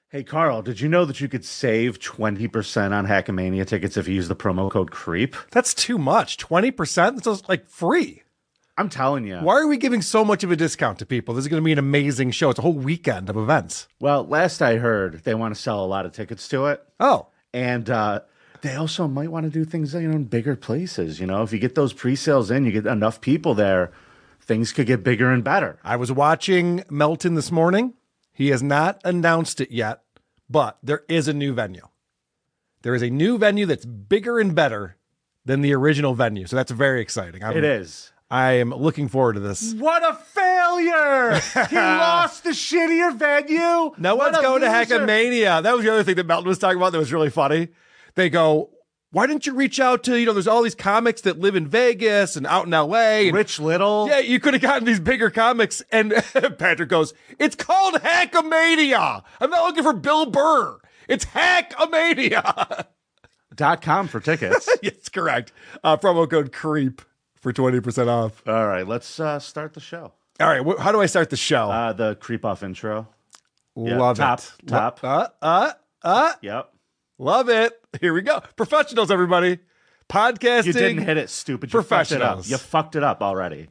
Hey, Carl, did you know that you could save 20% on Hackmania tickets if you use the promo code CREEP? That's too much. 20%? That's just like free. I'm telling you. Why are we giving so much of a discount to people? This is going to be an amazing show. It's a whole weekend of events. Well, last I heard, they want to sell a lot of tickets to it. Oh. And they also might want to do things in bigger places. If you get those pre-sales in, you get enough people there, things could get bigger and better. I was watching Melton this morning. He has not announced it yet, but there is a new venue. There is a new venue that's bigger and better than the original venue. So that's very exciting. It is. I am looking forward to this. What a failure! He lost the shittier venue. No one's going to Hackmania. That was the other thing that Melton was talking about that was really funny. They go, why didn't you reach out to, there's all these comics that live in Vegas and out in LA. And, Rich Little. Yeah, you could have gotten these bigger comics. And Patrick goes, it's called Hackmania. I'm not looking for Bill Burr. It's Hackmania. .com for tickets. Yes, correct. Promo code CREEP for 20% off. All right, let's start the show. All right, how do I start the show? The creep off intro. Love it. Top. Yep. Love it. Here we go. Professionals, everybody. Podcasting. You didn't hit it, stupid. You fucked it up. You fucked it up already.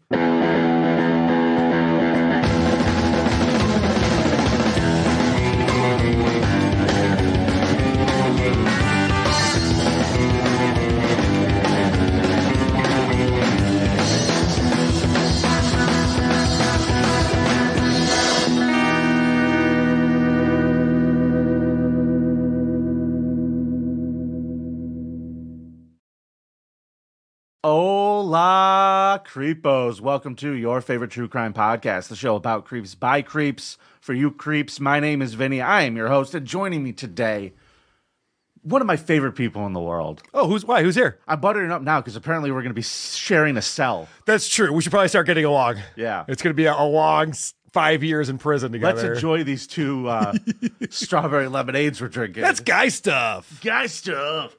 Hola, creepos. Welcome to your favorite true crime podcast, the show about creeps by creeps for you creeps. My name is Vinny. I am your host, and joining me today, one of my favorite people in the world. Oh, who's here? I'm buttering up now because apparently we're going to be sharing a cell. That's true. We should probably start getting along. Yeah. It's going to be a long 5 years in prison together. Let's enjoy these two strawberry lemonades we're drinking. That's guy stuff. Guy stuff.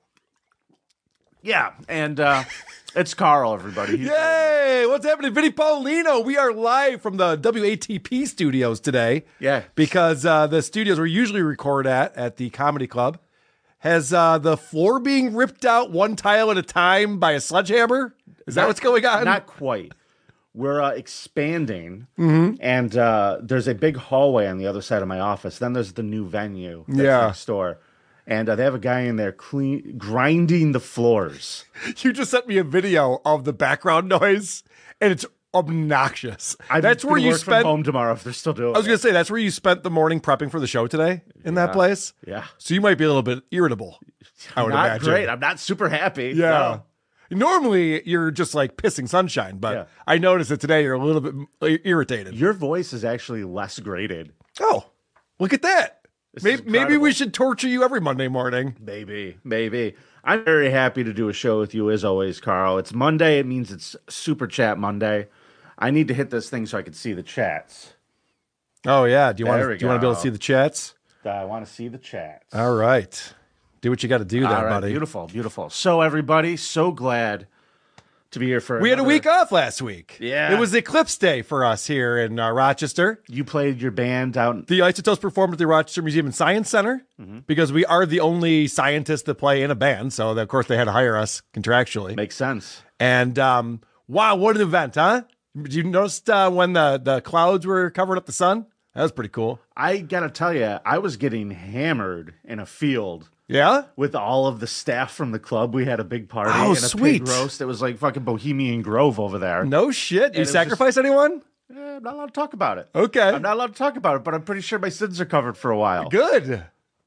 Yeah, and it's Carl, everybody. Yay! What's happening? Vinny Paulino. We are live from the WATP studios today. Yeah. Because the studios we usually record at the Comedy Club, has the floor being ripped out one tile at a time by a sledgehammer? Is that what's going on? Not quite. We're expanding, and there's a big hallway on the other side of my office. Then there's the new venue that's next door. And they have a guy in there grinding the floors. You just sent me a video of the background noise, and it's obnoxious. That's where you spent from home tomorrow if they're still doing it. I was going to say, that's where you spent the morning prepping for the show today in that place? Yeah. So you might be a little bit irritable, I would imagine. Not great. I'm not super happy. Yeah. No. Normally, you're just like pissing sunshine, but I noticed that today you're a little bit irritated. Your voice is actually less grated. Oh, look at that. Maybe we should torture you every Monday morning. Maybe. I'm very happy to do a show with you as always, Carl. It's Monday. It means it's Super Chat Monday. I need to hit this thing so I can see the chats. Oh, yeah. Do you want to be able to see the chats? I want to see the chats. All right. Do what you got to do there, buddy. Beautiful. So, everybody, so glad to be here for We had a week off last week. Yeah. It was Eclipse Day for us here in Rochester. You played your band out. The Isotopes performed at the Rochester Museum and Science Center because we are the only scientists that play in a band. So, of course, they had to hire us contractually. Makes sense. And wow, what an event, huh? Did you notice when the clouds were covering up the sun? That was pretty cool. I got to tell you, I was getting hammered in a field. Yeah? With all of the staff from the club. We had a big party and a pig roast. It was like fucking Bohemian Grove over there. No shit. You sacrifice anyone? I'm not allowed to talk about it. Okay. I'm not allowed to talk about it, but I'm pretty sure my sins are covered for a while. Good.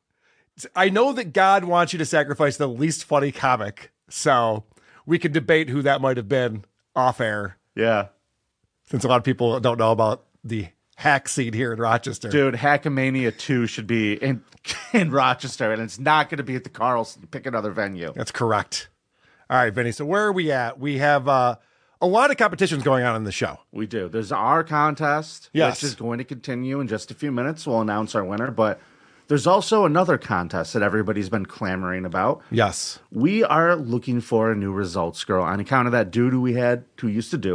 I know that God wants you to sacrifice the least funny comic, so we can debate who that might have been off air. Yeah. Since a lot of people don't know about the hack scene here in Rochester. Dude, Hackmania 2 should be in Rochester, and it's not going to be at the Carlson. Pick another venue. That's correct. All right, Vinny, so where are we at? We have a lot of competitions going on in the show. We do. There's our contest, which is going to continue in just a few minutes. We'll announce our winner, but there's also another contest that everybody's been clamoring about. Yes. We are looking for a new results girl on account of that dude who we had who used to do it.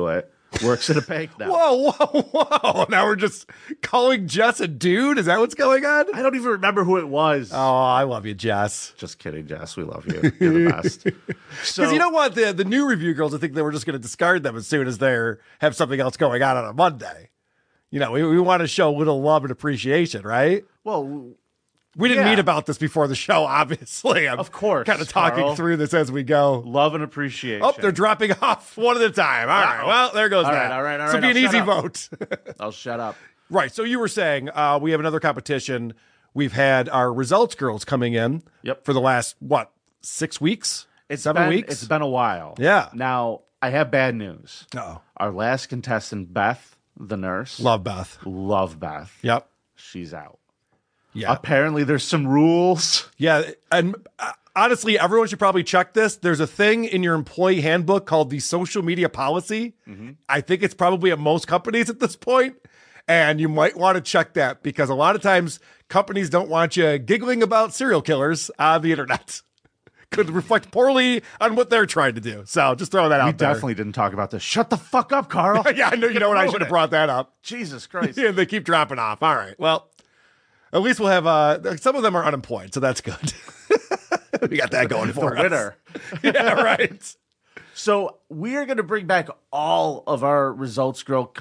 works at a bank now. Whoa. Now we're just calling Jess a dude? Is that what's going on? I don't even remember who it was. Oh, I love you, Jess. Just kidding, Jess. We love you. You're the best. Because you don't want the new review girls to think that we're just going to discard them as soon as they have something else going on a Monday. You know, we want to show a little love and appreciation, right? Well, we didn't meet about this before the show, obviously. I'm of course, kind of talking through this as we go. Love and appreciation. Oh, they're dropping off one at a time. All right. Well, there goes that. All right. This will be an easy vote. I'll shut up. Right. So you were saying we have another competition. We've had our results girls coming in for the last, 6 weeks? 7 weeks? It's been a while. Yeah. Now, I have bad news. Uh-oh. Our last contestant, Beth, the nurse. Love Beth. Yep. She's out. Yeah. Apparently, there's some rules. Yeah. And honestly, everyone should probably check this. There's a thing in your employee handbook called the social media policy. Mm-hmm. I think it's probably at most companies at this point. And you might want to check that because a lot of times companies don't want you giggling about serial killers on the internet. Could reflect poorly on what they're trying to do. So just throwing that out there. We definitely didn't talk about this. Shut the fuck up, Carl. Yeah, I know. You know what? I should have brought that up. Jesus Christ. Yeah, they keep dropping off. All right. Well, at least we'll have some of them are unemployed, so that's good. We got that going for us. Winner. Yeah, right. So we are going to bring back all of our results girl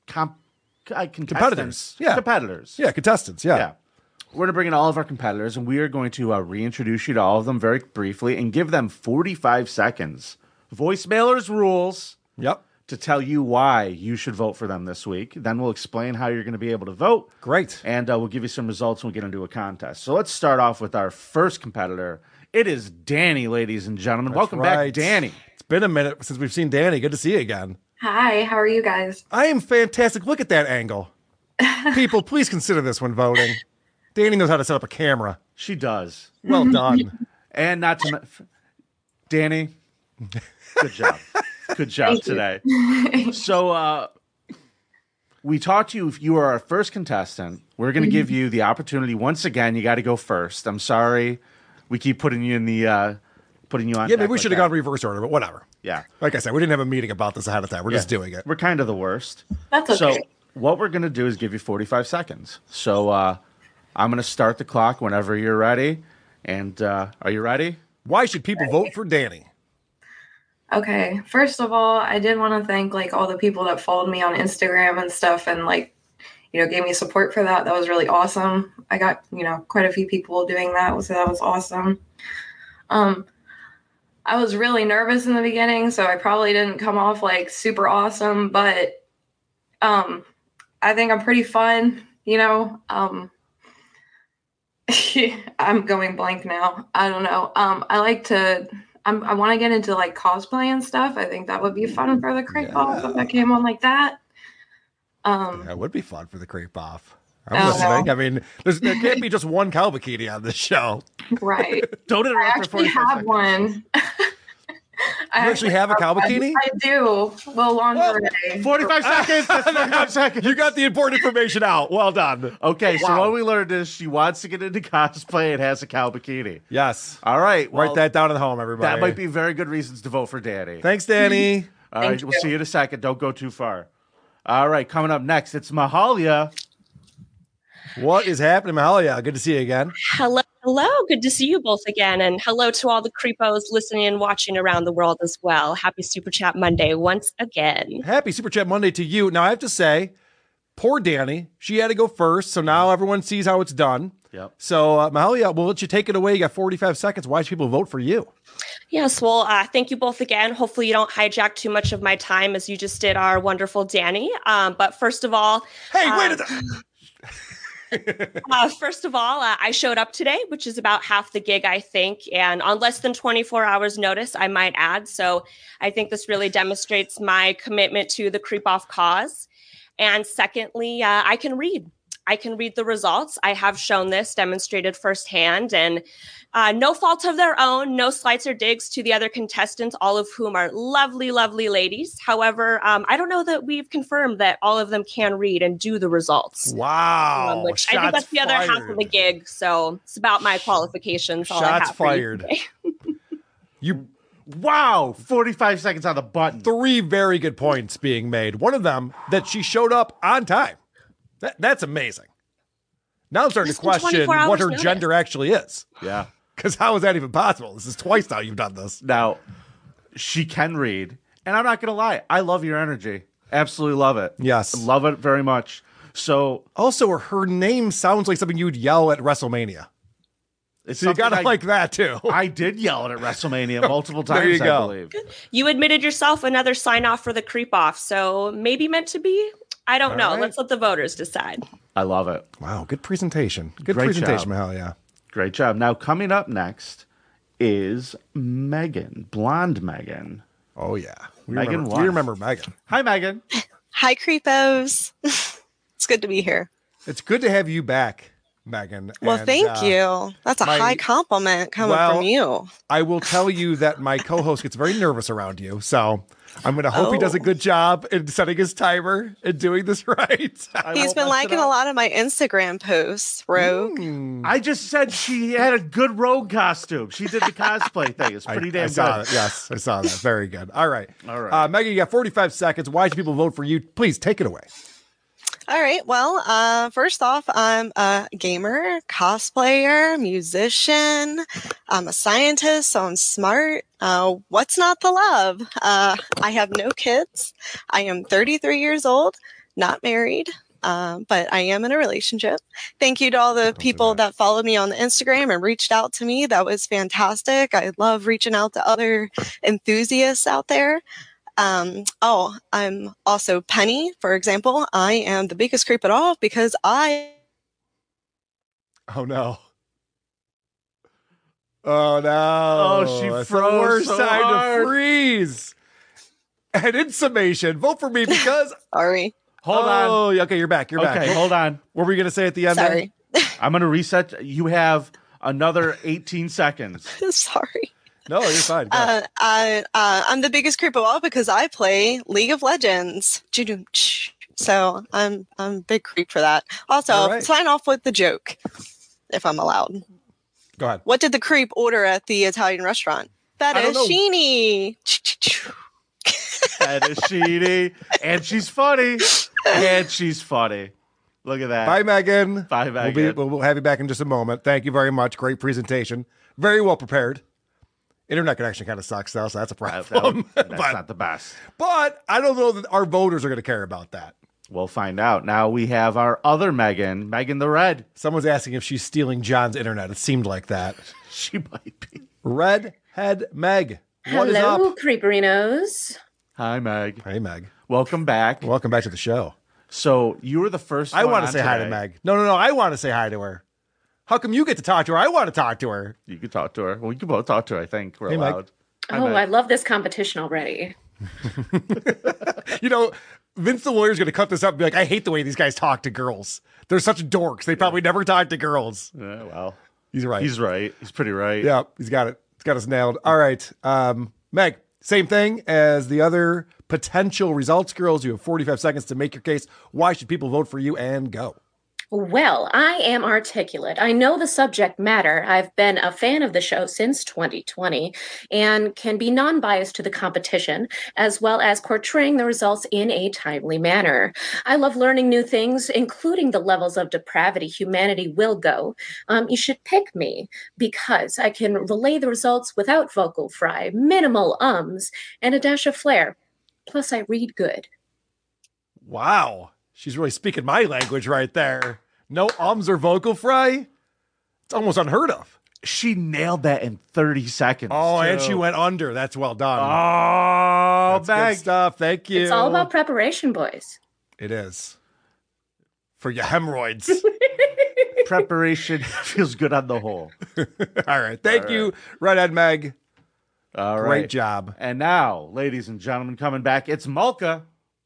competitors. Yeah. Competitors. Yeah, contestants. Yeah. We're going to bring in all of our competitors, and we are going to reintroduce you to all of them very briefly and give them 45 seconds. Voicemailers rules. Yep. To tell you why you should vote for them this week. Then we'll explain how you're going to be able to vote. Great. And we'll give you some results when we get into a contest. So let's start off with our first competitor. It is Danny, ladies and gentlemen. Welcome back, Danny. It's been a minute since we've seen Danny. Good to see you again. Hi, how are you guys? I am fantastic. Look at that angle. People, please consider this when voting. Danny knows how to set up a camera. She does. Well done. And not to... Danny, good job. Good job today. So we talked to you. If you are our first contestant, we're going to give you the opportunity. Once again, you got to go first. I'm sorry. We keep putting you in the... putting you on. Yeah, maybe we should have gone reverse order, but whatever. Yeah. Like I said, we didn't have a meeting about this ahead of time. We're just doing it. We're kind of the worst. That's okay. So what we're going to do is give you 45 seconds. So I'm going to start the clock whenever you're ready. And are you ready? Why should people vote for Danny? Okay. First of all, I did want to thank all the people that followed me on Instagram and stuff and gave me support for that. That was really awesome. I got, quite a few people doing that. So that was awesome. I was really nervous in the beginning, so I probably didn't come off super awesome, but I think I'm pretty fun, I'm going blank now. I don't know. I want to get into cosplay and stuff. I think that would be fun for the Crepe Off if I came on like that. That would be fun for the Crepe Off. I'm listening. I mean, there can't be just one cow bikini on this show. Right. Don't interrupt for 45 seconds. I actually have one. You actually have a cow bikini? I do. Well, lingerie. 45 seconds. That's 45 seconds. You got the important information out. Well done. Okay, so what we learned is she wants to get into cosplay and has a cow bikini. Yes. All right. Well, write that down at home, everybody. That might be very good reasons to vote for Danny. Thanks, Danny. All right, we'll see you in a second. Don't go too far. All right, coming up next, it's Mahalia. What is happening, Mahalia? Good to see you again. Hello. Good to see you both again. And hello to all the creepos listening and watching around the world as well. Happy Super Chat Monday once again. Happy Super Chat Monday to you. Now, I have to say, poor Danny. She had to go first, so now everyone sees how it's done. Yep. So, Mahalia, we'll let you take it away. You got 45 seconds. Why should people vote for you? Yes, well, thank you both again. Hopefully you don't hijack too much of my time as you just did our wonderful Danny. But first of all... Hey, wait a second. First of all, I showed up today, which is about half the gig, I think, and on less than 24 hours notice, I might add. So I think this really demonstrates my commitment to the Creep Off cause. And secondly, I can read. I can read the results. I have shown this, demonstrated firsthand, and no fault of their own, no slights or digs to the other contestants, all of whom are lovely, lovely ladies. However, I don't know that we've confirmed that all of them can read and do the results. Wow. Which I think that's the other half of the gig. So it's about my qualifications. Shots fired. Wow, 45 seconds on the button. 3 very good points being made. One of them that she showed up on time. That's amazing. Now I'm starting to question what her gender actually is. Yeah. Because how is that even possible? This is twice now you've done this. Now, she can read. And I'm not going to lie. I love your energy. Absolutely love it. Yes. Love it very much. So also, her name sounds like something you would yell at WrestleMania. So you gotta like that too. I did yell it at WrestleMania multiple times. There you go. I believe you admitted yourself another sign off for the creep off. So maybe meant to be. I don't know. Right. Let's let the voters decide. I love it. Wow, good presentation. Good presentation, Mahal. Yeah, great job. Now coming up next is Megan, blonde Megan. Oh yeah, we remember Megan. Hi, Megan. Hi, creepos. It's good to be here. It's good to have you back, Megan. Well, thank you. That's a high compliment coming from you. I will tell you that my co-host gets very nervous around you, so I'm going to hope he does a good job in setting his timer and doing this right. He's been liking a lot of my Instagram posts, Rogue. I just said she had a good Rogue costume. She did the cosplay thing. It's pretty damn good. I saw it. Yes, I saw that. Very good. All right. Megan, you got 45 seconds. Why should people vote for you? Please take it away. All right. Well, first off, I'm a gamer, cosplayer, musician. I'm a scientist, so I'm smart. What's not to love? I have no kids. I am 33 years old, not married, but I am in a relationship. Thank you to all the people that followed me on the Instagram and reached out to me. That was fantastic. I love reaching out to other enthusiasts out there. I'm also Penny, for example. I am the biggest creep at all because Oh no. Oh no. Oh, she That's froze the worst so time hard. to freeze. And in summation, vote for me because Sorry. Hold on. Oh, okay, you're back. You're back. Okay, hold on. What were you gonna say at the end? Sorry. I'm gonna reset. You have another 18 seconds. Sorry. No, you're fine. I'm the biggest creep of all because I play League of Legends. So I'm a big creep for that. Also, sign off with the joke, if I'm allowed. Go ahead. What did the creep order at the Italian restaurant? Fettuccine. Fettuccine. And she's funny. Look at that. Bye, Megan. Bye, Megan. We'll have you back in just a moment. Thank you very much. Great presentation. Very well prepared. Internet connection kind of sucks, though, so that's a problem. That's not the best. But I don't know that our voters are going to care about that. We'll find out. Now we have our other Megan, Megan the Red. Someone's asking if she's stealing John's internet. It seemed like that. She might be. Redhead Meg. What is Hello, up? Creeperinos. Hi, Meg. Hey, Meg. Welcome back. Welcome back to the show. So you were the first I want to say today. hi to Meg. No. I want to say hi to her. How come you get to talk to her? I want to talk to her. You can talk to her. Well, we can both talk to her, I think. We're allowed. Meg. Hi, Oh, Meg. I love this competition already. Vince the Lawyer's going to cut this up and be like, I hate the way these guys talk to girls. They're such dorks. They probably never talk to girls. Yeah, well. He's right. He's right. He's pretty right. Yeah, he's got it. He's got us nailed. All right. Meg, same thing as the other potential results girls. You have 45 seconds to make your case. Why should people vote for you and go? Well, I am articulate. I know the subject matter. I've been a fan of the show since 2020 and can be non-biased to the competition, as well as portraying the results in a timely manner. I love learning new things, including the levels of depravity humanity will go. You should pick me because I can relay the results without vocal fry, minimal ums, and a dash of flair. Plus, I read good. Wow. She's really speaking my language right there. No ums or vocal fry? It's almost unheard of. She nailed that in 30 seconds. Oh, too. and she went under. That's well done. Oh, That's Meg. good stuff. Thank you. It's all about preparation, boys. It is. For your hemorrhoids. Preparation feels good on the whole. All right. Thank you, Redhead Meg. All right. Great job. And now, ladies and gentlemen, coming back, it's Malka.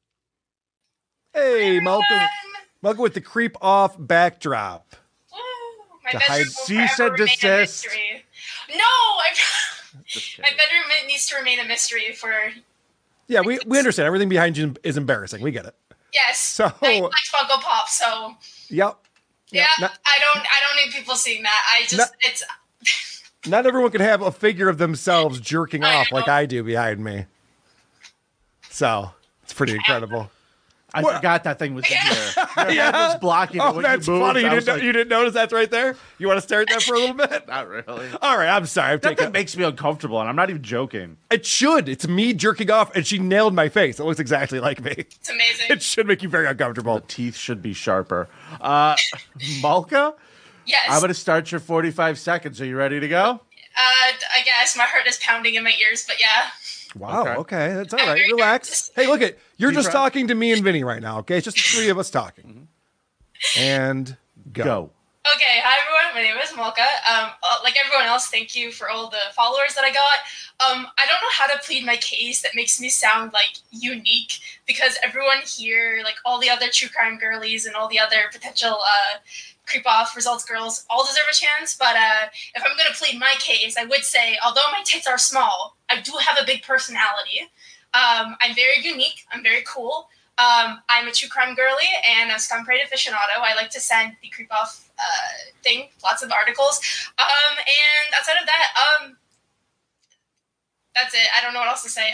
Hey, Malcolm. Malcolm with the creep off backdrop. My To bedroom hide- will Cease forever and remain a desist. mystery. No, my bedroom needs to remain a mystery for. Yeah, we understand. Everything behind you is embarrassing. We get it. Yes. So- I like Funko Pop, so Yep. yeah. No- I don't need people seeing that. I just No- it's. Not everyone can have a figure of themselves jerking off like I do behind me. So it's pretty incredible. I forgot that thing was in here. Your head was blocking it when that's you moved. funny. You didn't notice that's right there? You want to stare at that for a little bit? Not really. All right, I'm sorry. That thing makes me uncomfortable, and I'm not even joking. It should. It's me jerking off, and she nailed my face. It looks exactly like me. It's amazing. It should make you very uncomfortable. The teeth should be sharper. Malka? Yes. I'm going to start your 45 seconds. Are you ready to go? I guess my heart is pounding in my ears, but yeah. Wow. Okay. That's all right. Relax. Hey, look it. You're just talking to me and Vinny right now. Okay. It's just the three of us talking. And go. Okay. Hi, everyone. My name is Malka. Like everyone else, thank you for all the followers that I got. I don't know how to plead my case that makes me sound like unique, because everyone here, like all the other true crime girlies and all the other potential creep off results girls, all deserve a chance. But if I'm going to plead my case, I would say, although my tits are small, I do have a big personality. I'm very unique. I'm very cool. I'm a true crime girly and a scum parade aficionado. I like to send the creep off thing, lots of articles. And outside of that, that's it. I don't know what else to say.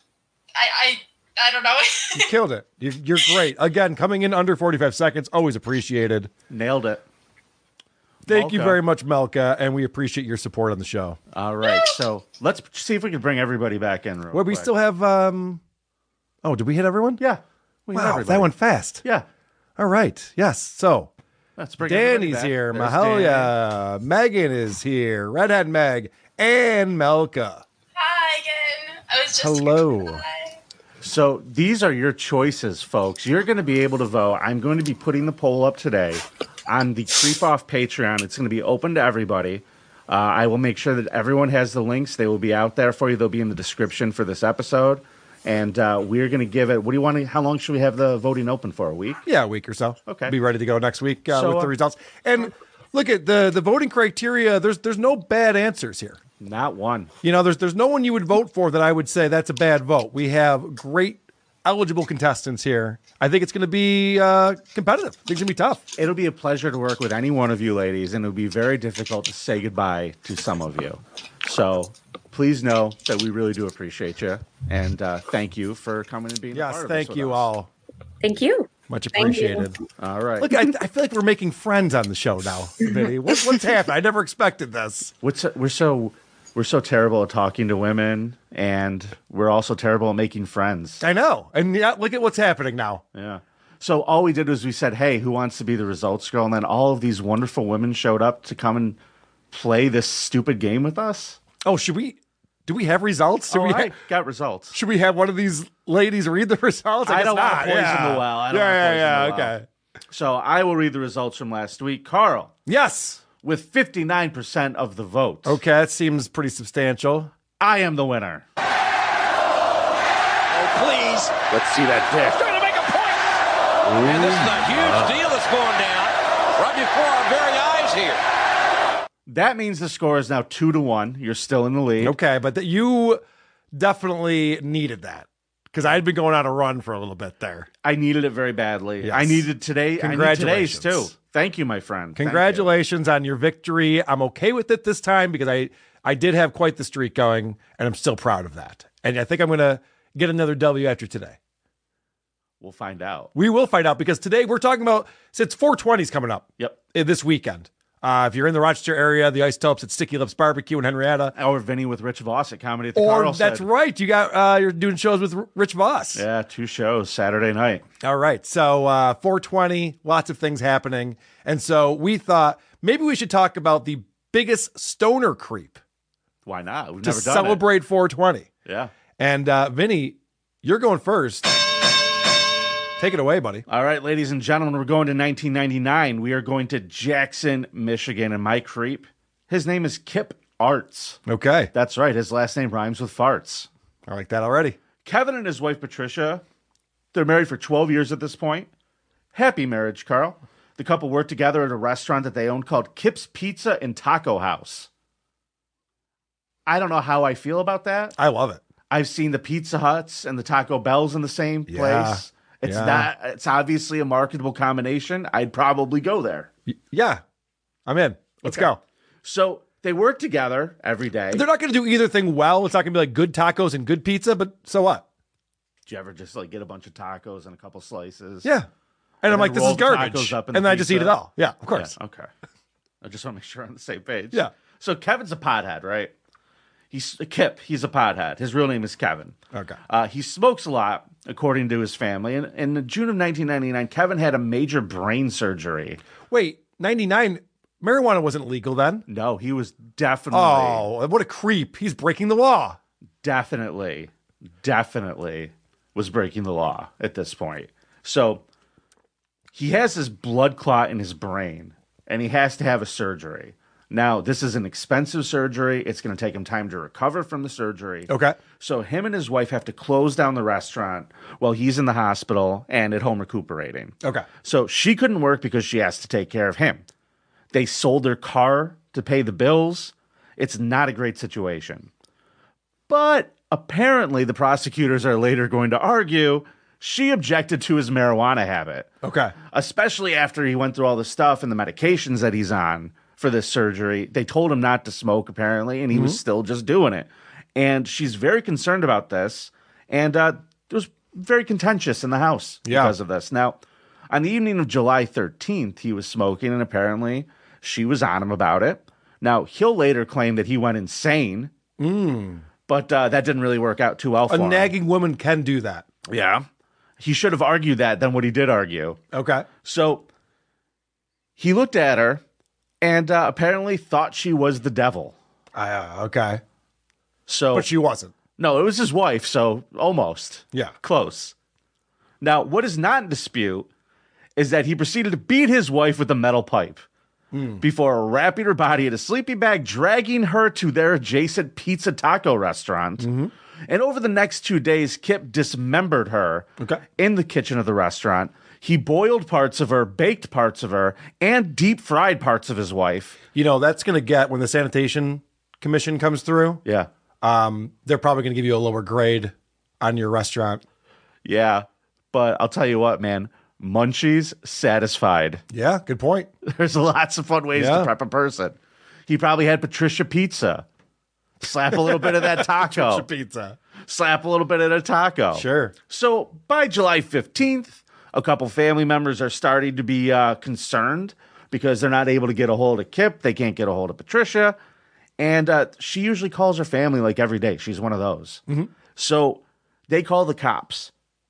I don't know. You killed it. You're great. Again, coming in under 45 seconds, always appreciated. Nailed it. Thank you very much, Malka, and we appreciate your support on the show. All right, so let's see if we can bring everybody back in real quick. We still have, oh, did we hit everyone? Yeah. We hit wow, everybody. that went fast. Yeah. All right, yes, so. Let's bring Danny's back. here, There's Mahalia, Megan is here, Redhead Meg, and Malka. Hi again. I was just hello. So these are your choices, folks. You're going to be able to vote. I'm going to be putting the poll up today on the Creep Off Patreon. It's going to be open to everybody. I will make sure that everyone has the links. They will be out there for you. They'll be in the description for this episode. And we're going to give it, what do you want to, how long should we have the voting open for? A week? Yeah, a week or so. Okay. Be ready to go next week with the results. And look at the voting criteria. There's no bad answers here. Not one. You know, there's no one you would vote for that I would say that's a bad vote. We have great eligible contestants here. I think it's going to be competitive. I think it's going to be tough. It'll be a pleasure to work with any one of you ladies, and it'll be very difficult to say goodbye to some of you. So please know that we really do appreciate you, and thank you for coming and being a part of this thank with you us. all. Thank you. Much appreciated. All right. Look, I feel like we're making friends on the show now, Vinny. What's happened? I never expected this. We're so terrible at talking to women, and we're also terrible at making friends. I know. And yeah, look at what's happening now. Yeah. So all we did was we said, hey, who wants to be the results girl? And then all of these wonderful women showed up to come and play this stupid game with us. Oh, do we have results? I got results. Should we have one of these ladies read the results? I guess don't want to not. poison Yeah. the well. Okay. So I will read the results from last week. Carl. Yes. With 59% of the vote. Okay, that seems pretty substantial. I am the winner. Oh, please. Let's see that dick. He's trying to make a point. And this is a huge deal that's going down right before our very eyes here. That means the score is now 2-1. You're still in the lead. Okay, but you definitely needed that because I'd been going on a run for a little bit there. I needed it very badly. Yes. I needed today. I need today's too. Thank you, my friend. Congratulations on your victory. I'm okay with it this time because I did have quite the streak going, and I'm still proud of that. And I think I'm going to get another W after today. We'll find out. We will find out because today we're talking about, since 420 is coming up. Yep. This weekend. If you're in the Rochester area, the Isotopes at Sticky Lips Barbecue in Henrietta. Or Vinny with Rich Voss at Comedy at the Carl. That's right. You got you're doing shows with Rich Voss. Yeah, 2 shows Saturday night. All right. So 420, lots of things happening. And so we thought maybe we should talk about the biggest stoner creep. Why not? We've to never done celebrate 420. Yeah. And Vinny, you're going first. Take it away, buddy. All right, ladies and gentlemen, we're going to 1999. We are going to Jackson, Michigan, and my creep, his name is Kip Arts. Okay. That's right. His last name rhymes with farts. I like that already. Kevin and his wife, Patricia, they're married for 12 years at this point. Happy marriage, Carl. The couple worked together at a restaurant that they owned called Kip's Pizza and Taco House. I don't know how I feel about that. I love it. I've seen the Pizza Huts and the Taco Bells in the same place. It's obviously a marketable combination. I'd probably go there. Yeah. I'm in. Let's go. So They work together every day. They're not going to do either thing well. It's not going to be like good tacos and good pizza, but so what? Do you ever just like get a bunch of tacos and a couple slices? Yeah. And I'm like, this is garbage. Up in and then I just eat it all. Yeah, of course. Yeah, okay. I just want to make sure we're on the same page. Yeah. So Kevin's a pothead, right? He's a pothead. His real name is Kevin. Okay. He smokes a lot, according to his family. And in June of 1999, Kevin had a major brain surgery. Wait, 99, marijuana wasn't legal then? No, he was definitely. Oh, what a creep. He's breaking the law. Definitely was breaking the law at this point. So he has this blood clot in his brain, and he has to have a surgery. Now, this is an expensive surgery. It's going to take him time to recover from the surgery. Okay. So him and his wife have to close down the restaurant while he's in the hospital and at home recuperating. Okay. So she couldn't work because she has to take care of him. They sold their car to pay the bills. It's not a great situation. But apparently the prosecutors are later going to argue she objected to his marijuana habit. Okay. Especially after he went through all the stuff and the medications that he's on for this surgery. They told him not to smoke, apparently, and he was still just doing it. And she's very concerned about this. And it was very contentious in the house because of this. Now, on the evening of July 13th, he was smoking, and apparently she was on him about it. Now, he'll later claim that he went insane, but that didn't really work out too well for him. A nagging woman can do that. Yeah. He should have argued that than what he did argue. Okay. So he looked at her and apparently thought she was the devil. Okay. So, but she wasn't. No, it was his wife, so almost. Yeah. Close. Now, what is not in dispute is that he proceeded to beat his wife with a metal pipe before wrapping her body in a sleeping bag, dragging her to their adjacent pizza taco restaurant. And over the next 2 days, Kip dismembered her in the kitchen of the restaurant. He boiled parts of her, baked parts of her, and deep fried parts of his wife. You know, that's going to get, when the sanitation commission comes through, Yeah. they're probably going to give you a lower grade on your restaurant. Yeah. But I'll tell you what, man. Munchies satisfied. Yeah, good point. There's lots of fun ways to prep a person. He probably had Patricia pizza. Slap a little bit of that taco. Patricia pizza. Slap a little bit of the taco. Sure. So by July 15th, a couple family members are starting to be concerned because they're not able to get a hold of Kip. They can't get a hold of Patricia. And she usually calls her family like every day. She's one of those. So they call the cops.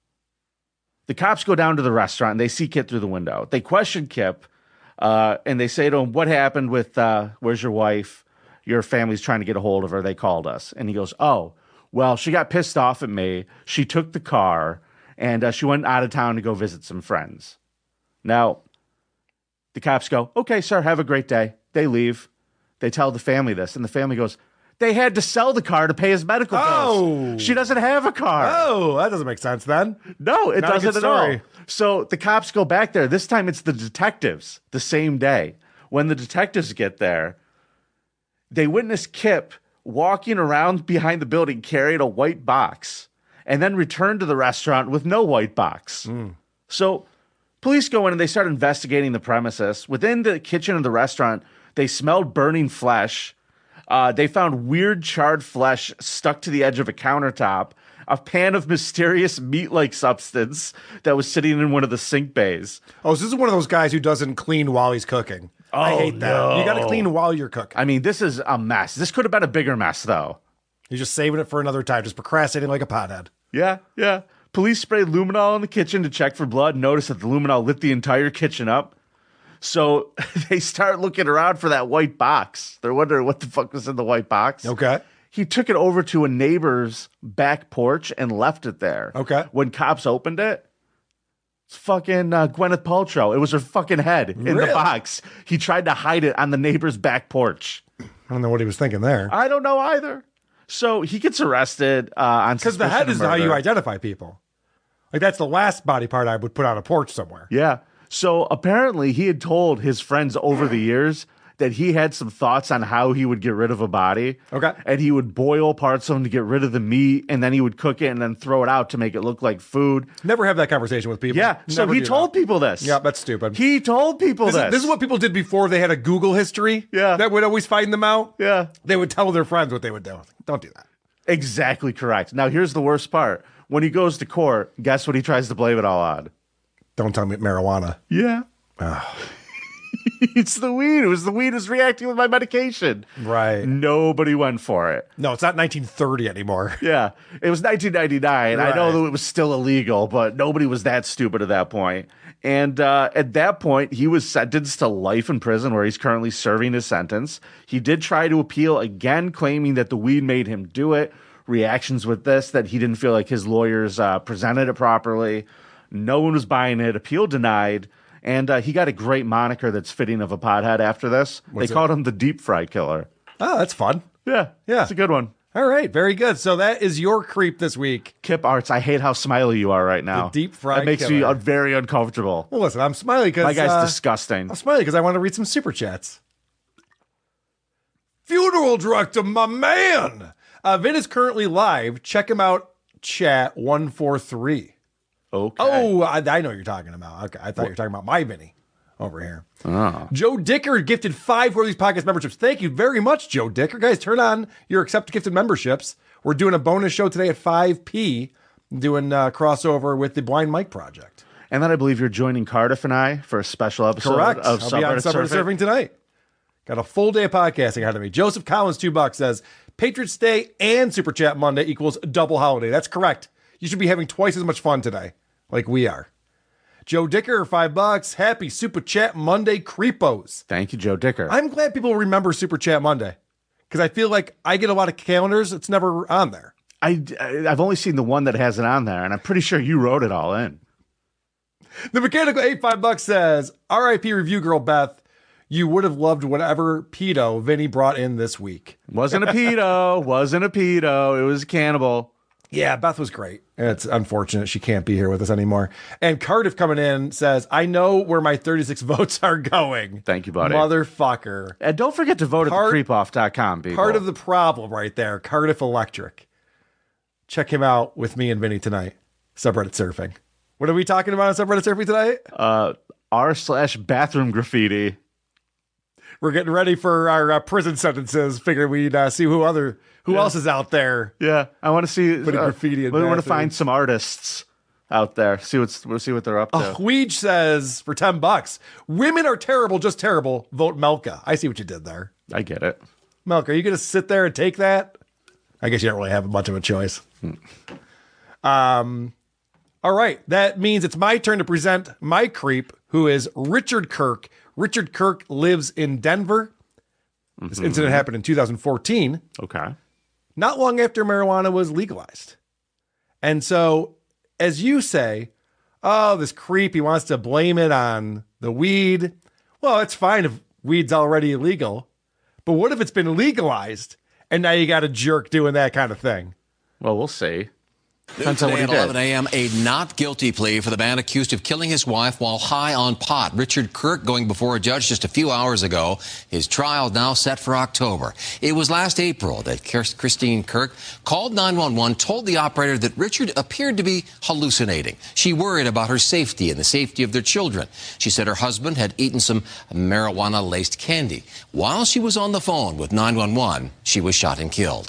The cops go down to the restaurant and they see Kip through the window. They question Kip and they say to him, what happened with, where's your wife? Your family's trying to get a hold of her. They called us. And he goes, oh, well, she got pissed off at me. She took the car and she went out of town to go visit some friends. Now, the cops go, okay, sir, have a great day. They leave. They tell the family this. And the family goes, they had to sell the car to pay his medical bills. She doesn't have a car. Oh, that doesn't make sense then. No, it Not a doesn't good at all. story. So the cops go back there. This time it's the detectives the same day. When the detectives get there, they witness Kip walking around behind the building carrying a white box and then return to the restaurant with no white box. So police go in and they start investigating the premises. Within the kitchen of the restaurant, they smelled burning flesh. They found weird charred flesh stuck to the edge of a countertop, a pan of mysterious meat-like substance that was sitting in one of the sink bays. Oh, so this is one of those guys who doesn't clean while he's cooking. I hate that. no. You got to clean while you're cooking. I mean, this is a mess. This could have been a bigger mess, though. He's just saving it for another time, just procrastinating like a pothead. Yeah. Police sprayed luminol in the kitchen to check for blood. Noticed that the luminol lit the entire kitchen up. So they start looking around for that white box. They're wondering what the fuck was in the white box. Okay. He took it over to a neighbor's back porch and left it there. Okay. When cops opened it, it's fucking Gwyneth Paltrow. It was her fucking head in the Really? box. He tried to hide it on the neighbor's back porch. I don't know what he was thinking there. I don't know either. So he gets arrested on Because the suspicion head of is how you murder. identify people. Like, that's the last body part I would put on a porch somewhere. Yeah. So apparently he had told his friends over the years that he had some thoughts on how he would get rid of a body. Okay. And he would boil parts of them to get rid of the meat, and then he would cook it and then throw it out to make it look like food. Never have that conversation with people. Yeah. So Never he do told that. people this. Yeah, that's stupid. He told people this. This is what people did before they had a Google history. Yeah. That would always find them out. Yeah. They would tell their friends what they would do. Don't do that. Exactly correct. Now, here's the worst part. When he goes to court, guess what he tries to blame it all on? Don't tell me marijuana. Yeah. Oh. It's the weed. It was the weed was reacting with my medication. Right. Nobody went for it. No, it's not 1930 anymore. Yeah. It was 1999. Right. I know that it was still illegal, but nobody was that stupid at that point. And at that point, he was sentenced to life in prison where he's currently serving his sentence. He did try to appeal again, claiming that the weed made him do it. Reactions with this, that he didn't feel like his lawyers presented it properly. No one was buying it. Appeal denied. And he got a great moniker that's fitting of a pothead after this. They called him the Deep Fry Killer. Oh, that's fun. Yeah. Yeah. It's a good one. All right. Very good. So that is your creep this week. Kip Arts, I hate how smiley you are right now. The Deep Fry It makes Killer. me very uncomfortable. Well, listen, I'm smiling because... My guy's disgusting. I'm smiling because I want to read some super chats. Funeral director, my man! Vin is currently live. Check him out, chat 143. Okay. Oh, I know what you're talking about. Okay, I thought you were talking about my Vinny over here. Oh. Joe Dicker gifted 5 for these podcast memberships. Thank you very much, Joe Dicker. Guys, turn on your accept gifted memberships. We're doing a bonus show today at 5p, doing crossover with the Blind Mike Project. And then I believe you're joining Cardiff and I for a special episode Correct. of I'll be on Subreddit Surfing tonight. Got a full day of podcasting ahead of me. Joseph Collins, $2 says, Patriots Day and Super Chat Monday equals double holiday. That's correct. You should be having twice as much fun today, like we are. Joe Dicker, $5. Happy Super Chat Monday, creepos. Thank you, Joe Dicker. I'm glad people remember Super Chat Monday because I feel like I get a lot of calendars. It's never on there. I've only seen the one that has it on there, and I'm pretty sure you wrote it all in. The Mechanical $5 says, RIP Review Girl Beth, you would have loved whatever pedo Vinny brought in this week. Wasn't a pedo. Wasn't a pedo. It was a cannibal. Yeah, Beth was great. It's unfortunate she can't be here with us anymore. And Cardiff coming in says, I know where my 36 votes are going. Thank you, buddy. Motherfucker. And don't forget to vote at thecreepoff.com, people. Part of the problem right there, Cardiff Electric. Check him out with me and Vinny tonight. Subreddit surfing. What are we talking about on Subreddit surfing tonight? r/bathroom graffiti. We're getting ready for our prison sentences. Figured we'd see who else is out there. Yeah, I want to see putting graffiti in. We want to find some artists out there. We'll see what they're up to. Weege says for $10, women are terrible, just terrible. Vote Melka. I see what you did there. I get it. Melka, are you going to sit there and take that? I guess you don't really have much of a choice. All right, that means it's my turn to present my creep, who is Richard Kirk. Richard Kirk lives in Denver. This incident happened in 2014. Okay. Not long after marijuana was legalized. And so, as you say, oh, this creep, he wants to blame it on the weed. Well, it's fine if weed's already illegal. But what if it's been legalized and now you got a jerk doing that kind of thing? Well, we'll see. Depends on what he did. At 11 a.m., a not guilty plea for the man accused of killing his wife while high on pot. Richard Kirk going before a judge just a few hours ago. His trial now set for October. It was last April that Christine Kirk called 911, told the operator that Richard appeared to be hallucinating. She worried about her safety and the safety of their children. She said her husband had eaten some marijuana-laced candy. While she was on the phone with 911, she was shot and killed.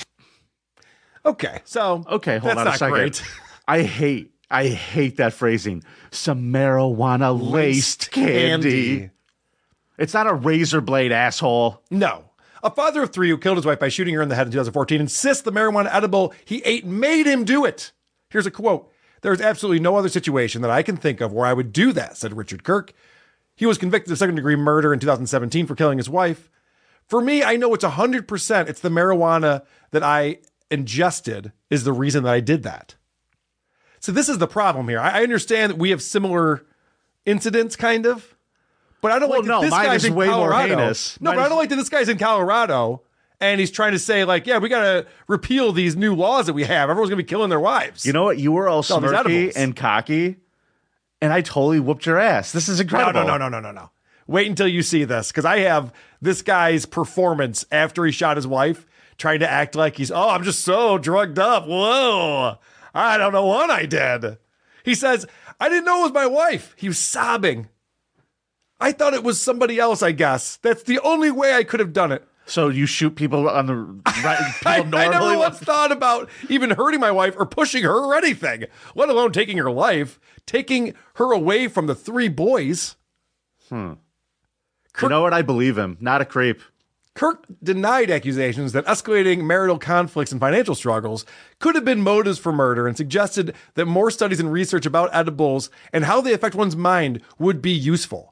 Okay, so hold on a second. Great. I hate that phrasing. Some marijuana-laced candy. It's not a razor blade, asshole. No. A father of 3 who killed his wife by shooting her in the head in 2014 insists the marijuana edible he ate made him do it. Here's a quote. There's absolutely no other situation that I can think of where I would do that, said Richard Kirk. He was convicted of second-degree murder in 2017 for killing his wife. For me, I know it's 100%. It's the marijuana that I ingested is the reason that I did that. So this is the problem here. I understand that we have similar incidents, kind of, but I don't like that this guy's in Colorado. No, but I don't like that this guy's in Colorado and he's trying to say, like, yeah, we got to repeal these new laws that we have. Everyone's going to be killing their wives. You know what? You were all smirky and cocky, and I totally whooped your ass. This is incredible. No. Wait until you see this, because I have this guy's performance after he shot his wife, trying to act like I'm just so drugged up. Whoa, I don't know what I did. He says, I didn't know it was my wife. He was sobbing. I thought it was somebody else, I guess. That's the only way I could have done it. So you shoot people on the right? I never once thought about even hurting my wife or pushing her or anything, let alone taking her life, taking her away from the 3 boys. You know what? I believe him. Not a creep. Kirk denied accusations that escalating marital conflicts and financial struggles could have been motives for murder and suggested that more studies and research about edibles and how they affect one's mind would be useful.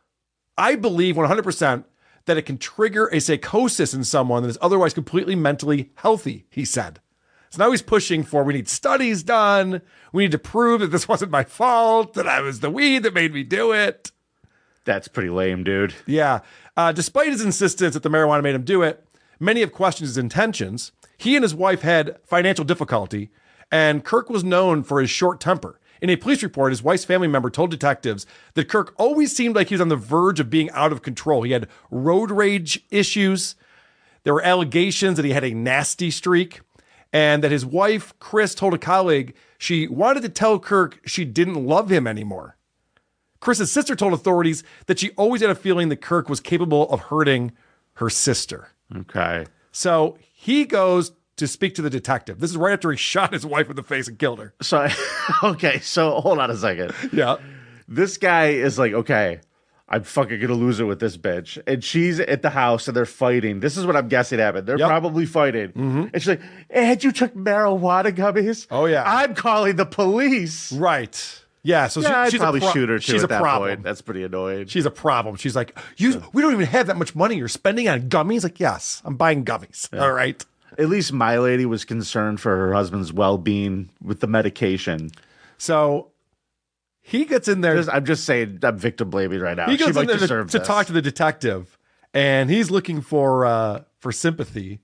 I believe 100% that it can trigger a psychosis in someone that is otherwise completely mentally healthy, he said. So now he's pushing for, we need studies done. We need to prove that this wasn't my fault, that I was the weed that made me do it. That's pretty lame, dude. Yeah. Despite his insistence that the marijuana made him do it, many have questioned his intentions. He and his wife had financial difficulty, and Kirk was known for his short temper. In a police report, his wife's family member told detectives that Kirk always seemed like he was on the verge of being out of control. He had road rage issues. There were allegations that he had a nasty streak, and that his wife, Chris, told a colleague she wanted to tell Kirk she didn't love him anymore. Chris's sister told authorities that she always had a feeling that Kirk was capable of hurting her sister. Okay. So he goes to speak to the detective. This is right after he shot his wife in the face and killed her. So, okay, so hold on a second. Yeah. This guy is like, okay, I'm fucking gonna lose it with this bitch. And she's at the house and they're fighting. This is what I'm guessing happened. They're probably fighting. And she's like, Ed, you took marijuana gummies? Oh, yeah. I'm calling the police. Right. Yeah, so I'd she's probably a shoot her too she's at a that problem. point. That's pretty annoying. She's a problem. She's like, we don't even have that much money you're spending on gummies. Like, yes, I'm buying gummies. Yeah. All right. At least my lady was concerned for her husband's well-being with the medication. So he gets in there. I'm just saying, I'm victim blaming right now. He goes she in might there to talk to the detective, and he's looking for sympathy.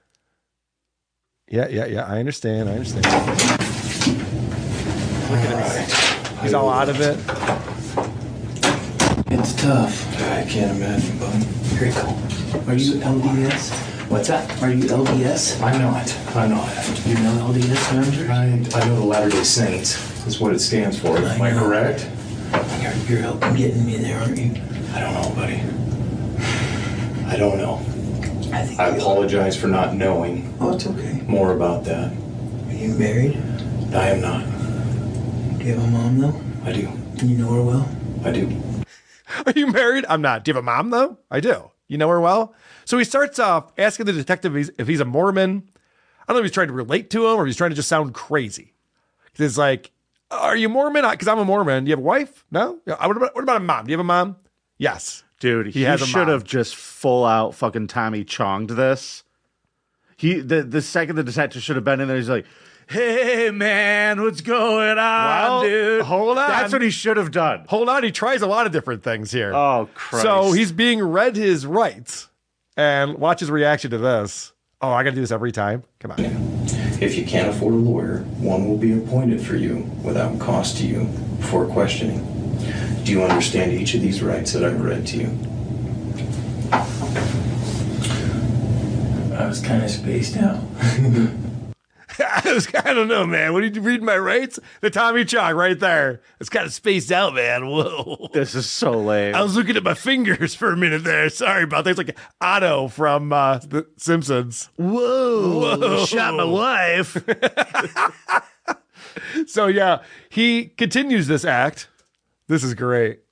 Yeah. I understand. Look at him. He's all out of it. It's tough. I can't imagine, bud. Very cool. Are you LDS? What's that? Are you LDS? I'm not. You know LDS members? I know the Latter-day Saints is what it stands for. Am I correct? You're helping getting me there, aren't you? I don't know, buddy. I don't know. I apologize for not knowing. Oh, it's okay. More about that. Are you married? I am not. Do you have a mom, though? I do. And you know her well? I do. Are you married? I'm not. Do you have a mom, though? I do. You know her well? So he starts off asking the detective if he's a Mormon. I don't know if he's trying to relate to him or if he's trying to just sound crazy. He's like, are you Mormon? Because I'm a Mormon. Do you have a wife? No? What about a mom? Do you have a mom? Yes. Dude, he should have just full out fucking Tommy Chonged this. The second the detective should have been in there, he's like, hey, man, what's going on, dude? Hold on. That's what he should have done. Hold on. He tries a lot of different things here. Oh, Christ. So he's being read his rights. And watch his reaction to this. Oh, I got to do this every time? Come on. If you can't afford a lawyer, one will be appointed for you without cost to you before questioning. Do you understand each of these rights that I've read to you? I was kind of spaced out. I don't know, man. What did you read my rights? The Tommy Chong right there. It's kind of spaced out, man. Whoa. This is so lame. I was looking at my fingers for a minute there. Sorry about that. It's like Otto from The Simpsons. Whoa. Shot my wife. So, yeah, he continues this act. This is great.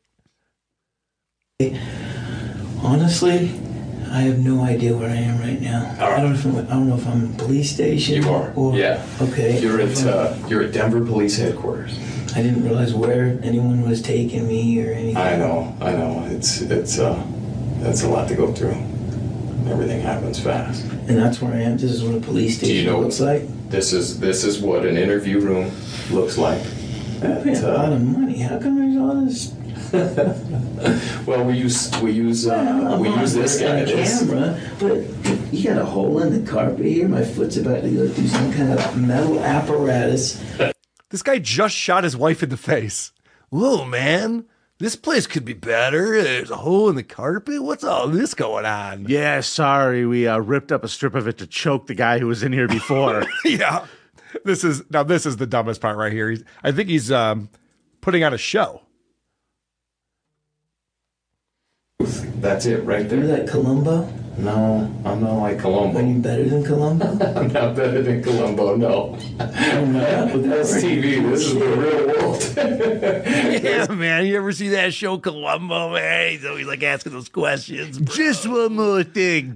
Honestly, I have no idea where I am right now. Right. I don't know if I'm in a police station. You are. Yeah. Okay. You're at Denver Police Headquarters. I didn't realize where anyone was taking me or anything. I know. It's a lot to go through. Everything happens fast. And that's where I am. This is what a police station looks like. This is what an interview room looks like. I pay a lot of money. How come there's all this? Well, we use this guy. Camera, but you got a hole in the carpet here. My foot's about to go through some kind of metal apparatus. This guy just shot his wife in the face. Whoa, man. This place could be better. There's a hole in the carpet. What's all this going on? Yeah, sorry. We ripped up a strip of it to choke the guy who was in here before. Yeah. This is the dumbest part right here. I think he's putting on a show. That's it right there. You're like Columbo? No, I'm not like Columbo. Are you better than Columbo? I'm not better than Columbo, no. That's TV. This is the real world. Yeah, man. You ever see that show Columbo, man? He's always like asking those questions. Bro. Just one more thing.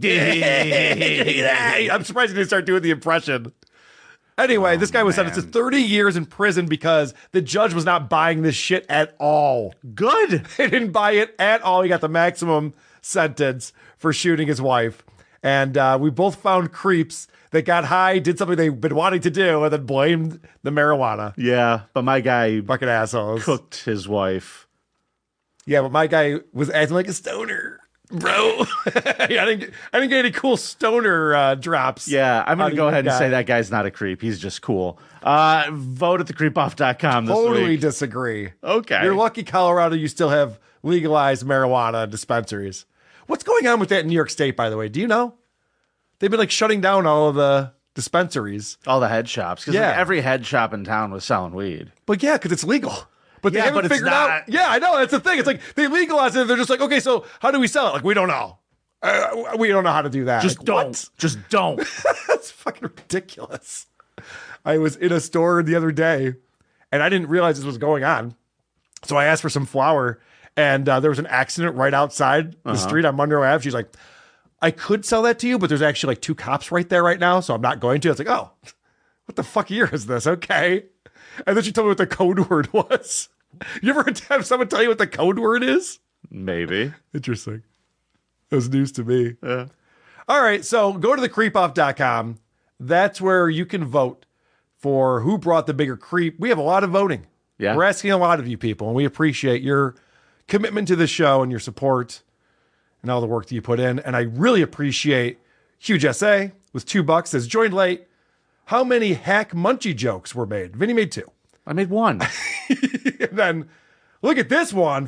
I'm surprised he didn't start doing the impression. Anyway, this guy was sentenced to 30 years in prison because the judge was not buying this shit at all. Good. He didn't buy it at all. He got the maximum sentence for shooting his wife. And we both found creeps that got high, did something they've been wanting to do, and then blamed the marijuana. Yeah, but my guy fucking assholes cooked his wife. Yeah, but my guy was acting like a stoner. Bro, I didn't get any cool stoner drops. Yeah, I'm going to go ahead and say that guy's not a creep. He's just cool. Vote at thecreepoff.com this Totally week. disagree. Okay. You're lucky, Colorado, you still have legalized marijuana dispensaries. What's going on with that in New York State, by the way? Do you know? They've been like shutting down all of the dispensaries. All the head shops. Because every head shop in town was selling weed. But yeah, because it's legal. But they haven't figured out. Yeah, I know. That's the thing. It's like they legalize it. They're just like, okay, so how do we sell it? Like, we don't know. We don't know how to do that. Just like, don't. What? Just don't. That's fucking ridiculous. I was in a store the other day, and I didn't realize this was going on. So I asked for some flour, and there was an accident right outside the street on Monroe Ave. She's like, I could sell that to you, but there's actually like 2 cops right there right now, so I'm not going to. I was like, oh, what the fuck year is this? Okay. And then she told me what the code word was. You ever have someone tell you what the code word is? Maybe. Interesting. That was news to me. Yeah. All right, so go to thecreepoff.com. That's where you can vote for who brought the bigger creep. We have a lot of voting. Yeah. We're asking a lot of you people, and we appreciate your commitment to the show and your support and all the work that you put in. And I really appreciate Huge SA with $2 says, joined late. How many hack munchie jokes were made? Vinny made 2. I made 1. And then look at this one,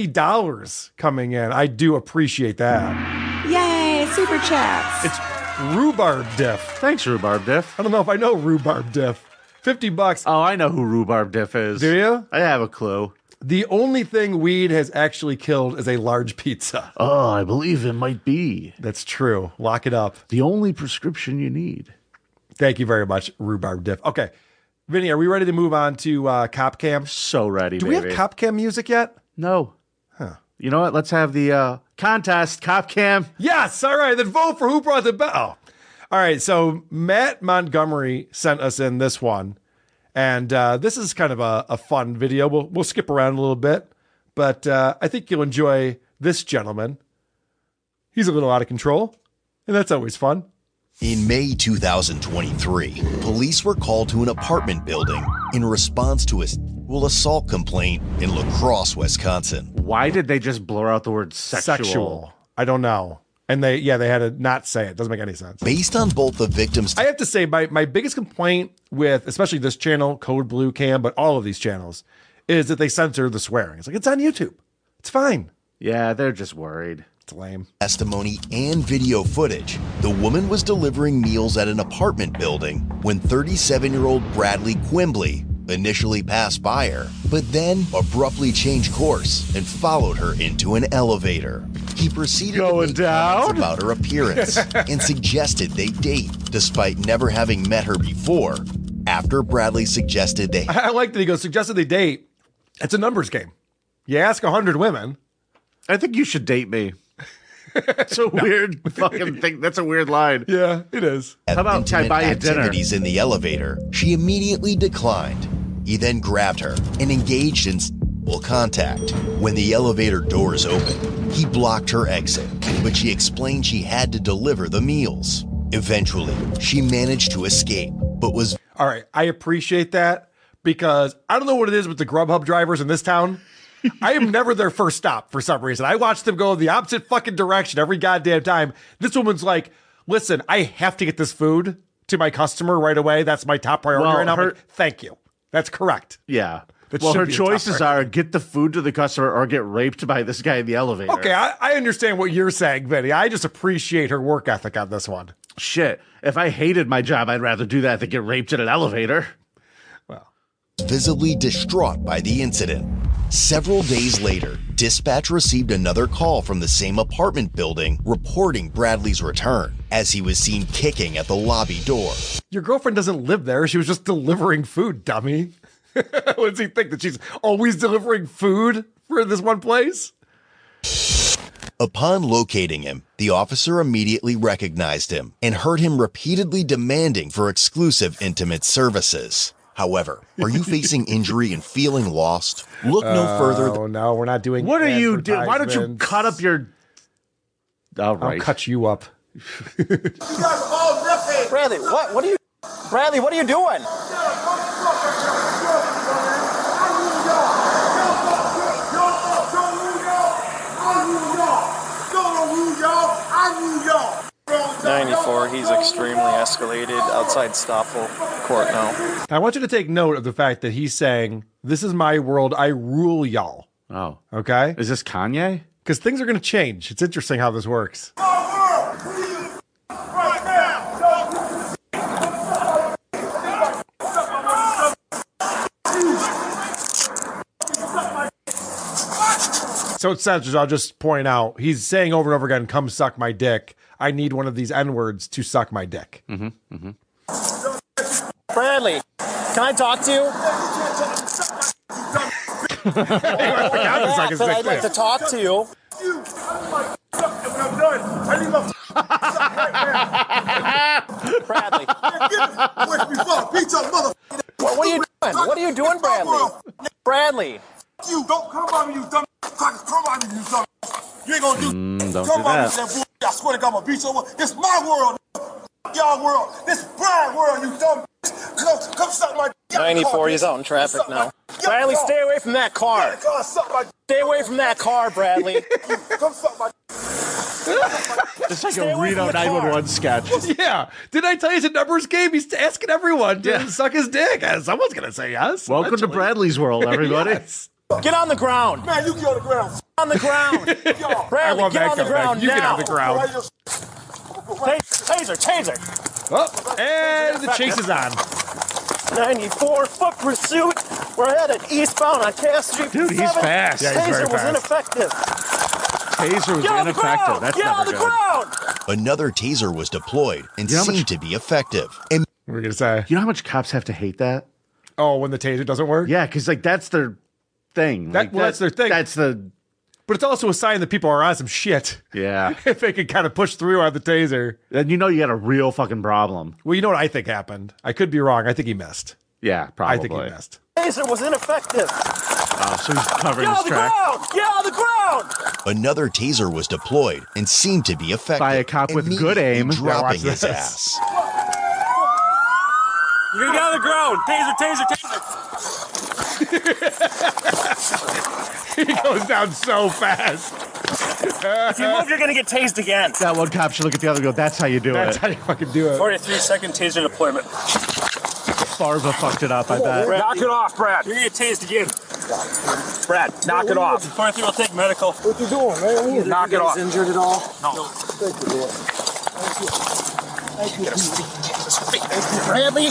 $50 coming in. I do appreciate that. Yay, super chats. It's Rhubarb Diff. Thanks, Rhubarb Diff. I don't know if I know Rhubarb Diff. $50. Oh, I know who Rhubarb Diff is. Do you? I have a clue. The only thing weed has actually killed is a large pizza. Oh, I believe it might be. That's true. Lock it up. The only prescription you need. Thank you very much, Rhubarb Diff. Okay. Vinny, are we ready to move on to Cop Cam? So ready, Do baby. we have Cop Cam music yet? No. Huh. You know what? Let's have the contest, Cop Cam. Yes. All right. Then vote for who brought the bell. Oh. All right. So Matt Montgomery sent us in this one. And this is kind of a fun video. We'll skip around a little bit. But I think you'll enjoy this gentleman. He's a little out of control. And that's always fun. In May 2023, police were called to an apartment building in response to a sexual assault complaint in La Crosse, Wisconsin. Why did they just blur out the word sexual? I don't know. And they had to not say it. Doesn't make any sense. Based on both the victims... I have to say, my biggest complaint with, especially this channel, Code Blue Cam, but all of these channels, is that they censor the swearing. It's like, it's on YouTube. It's fine. Yeah, they're just worried. It's lame. Testimony and video footage. The woman was delivering meals at an apartment building when 37-year-old Bradley Quimbley initially passed by her, but then abruptly changed course and followed her into an elevator. He proceeded to make comments about her appearance and suggested they date, despite never having met her before. After Bradley suggested they... I like that he goes, suggested they date. It's a numbers game. You ask 100 women. I think you should date me. It's a weird fucking thing. That's a weird line. Yeah, it is. How about I buy you dinner? Activities in the elevator. She immediately declined. He then grabbed her and engaged in sexual contact. When the elevator doors opened, he blocked her exit, but she explained she had to deliver the meals. Eventually, she managed to escape, but was... All right, I appreciate that because I don't know what it is with the Grubhub drivers in this town. I am never their first stop for some reason. I watch them go the opposite fucking direction every goddamn time. This woman's like, listen, I have to get this food to my customer right away. That's my top priority right now. Thank you. That's correct. Yeah. Well, her choices are get the food to the customer or get raped by this guy in the elevator. Okay, I understand what you're saying, Vinny. I just appreciate her work ethic on this one. Shit. If I hated my job, I'd rather do that than get raped in an elevator. Well. Visibly distraught by the incident. Several days later, dispatch received another call from the same apartment building reporting Bradley's return as he was seen kicking at the lobby door. Your girlfriend doesn't live there. She was just delivering food, dummy. What does he think, that she's always delivering food for this one place? Upon locating him, the officer immediately recognized him and heard him repeatedly demanding for exclusive intimate services. However, are you facing injury and feeling lost? Look no further. Oh, no, we're not doing What are you doing? Why don't you cut up your... All right. I'll cut you up. You guys are all riffing. Bradley, what are you... Bradley, what are you doing? y'all. 94, he's extremely escalated outside Stoffel Court now. I want you to take note of the fact that he's saying, this is my world, I rule y'all. Oh. Okay? Is this Kanye? Because things are going to change. It's interesting how this works. So it says, I'll just point out, he's saying over and over again, come suck my dick. I need one of these N-words to suck my dick. Mm-hmm. Mm-hmm. Bradley, can I talk to you? I'd like to talk to you. Bradley. What are you doing? What are you doing, Bradley? Bradley. You don't come by me, you dumb. Come by me, you dumb. You ain't gonna do. Don't come do by me, that. that bull. I swear to God, I'm gonna beat you over. This my world, y'all world. This Brian world, you dumb. Come suck my. 94, he's out in traffic now. Bradley, stay away from that car. Stay away from that car, Bradley. Come suck my. It's like a Reno 911 sketch. Yeah. Did I tell you it's a numbers game? He's asking everyone to suck his dick. Someone's going to say yes. Welcome to Bradley's world, everybody. Yes. Get on the ground. Man, you get on the ground. On the ground. Bradley, get on the ground You now. get on the ground. Taser. Oh, and the chase is on. 94, foot pursuit. We're headed eastbound on Cass Street. Dude, he's fast. Yeah, he's very Taser was fast. ineffective. Taser was Get on the ineffective. ground. That's Get never on the good. ground. Another taser was deployed and You know how seemed much- to be effective. And What were you going to say? You know how much cops have to hate that? Oh, when the taser doesn't work? Yeah, because like that's their thing. Like, That's their thing. That's the. But it's also a sign that people are on some shit. Yeah. If they can kind of push through on the taser. Then you know you got a real fucking problem. Well, you know what I think happened? I could be wrong. I think he missed. Yeah, probably. I think he missed. Taser was ineffective. Oh, so he's covering Get his on the track. ground. Get on the ground. another taser was deployed and seemed to be effective. By a cop with good aim. immediately Yeah, dropping watch his this. ass. You're gonna get on the ground. Taser. He goes down so fast. If you move, you're gonna get tased again. That one cop should look at the other and go, that's how you do That's it. how you fucking do it. 43-second taser deployment. Farva fucked it up, I bet. Brad, knock it off, Brad. You're gonna get tased again. Brad, knock it off. 43 will take medical. What you doing, man? Knock it off. Injured at all? No. Thank you, Lord. Thank you. Bradley.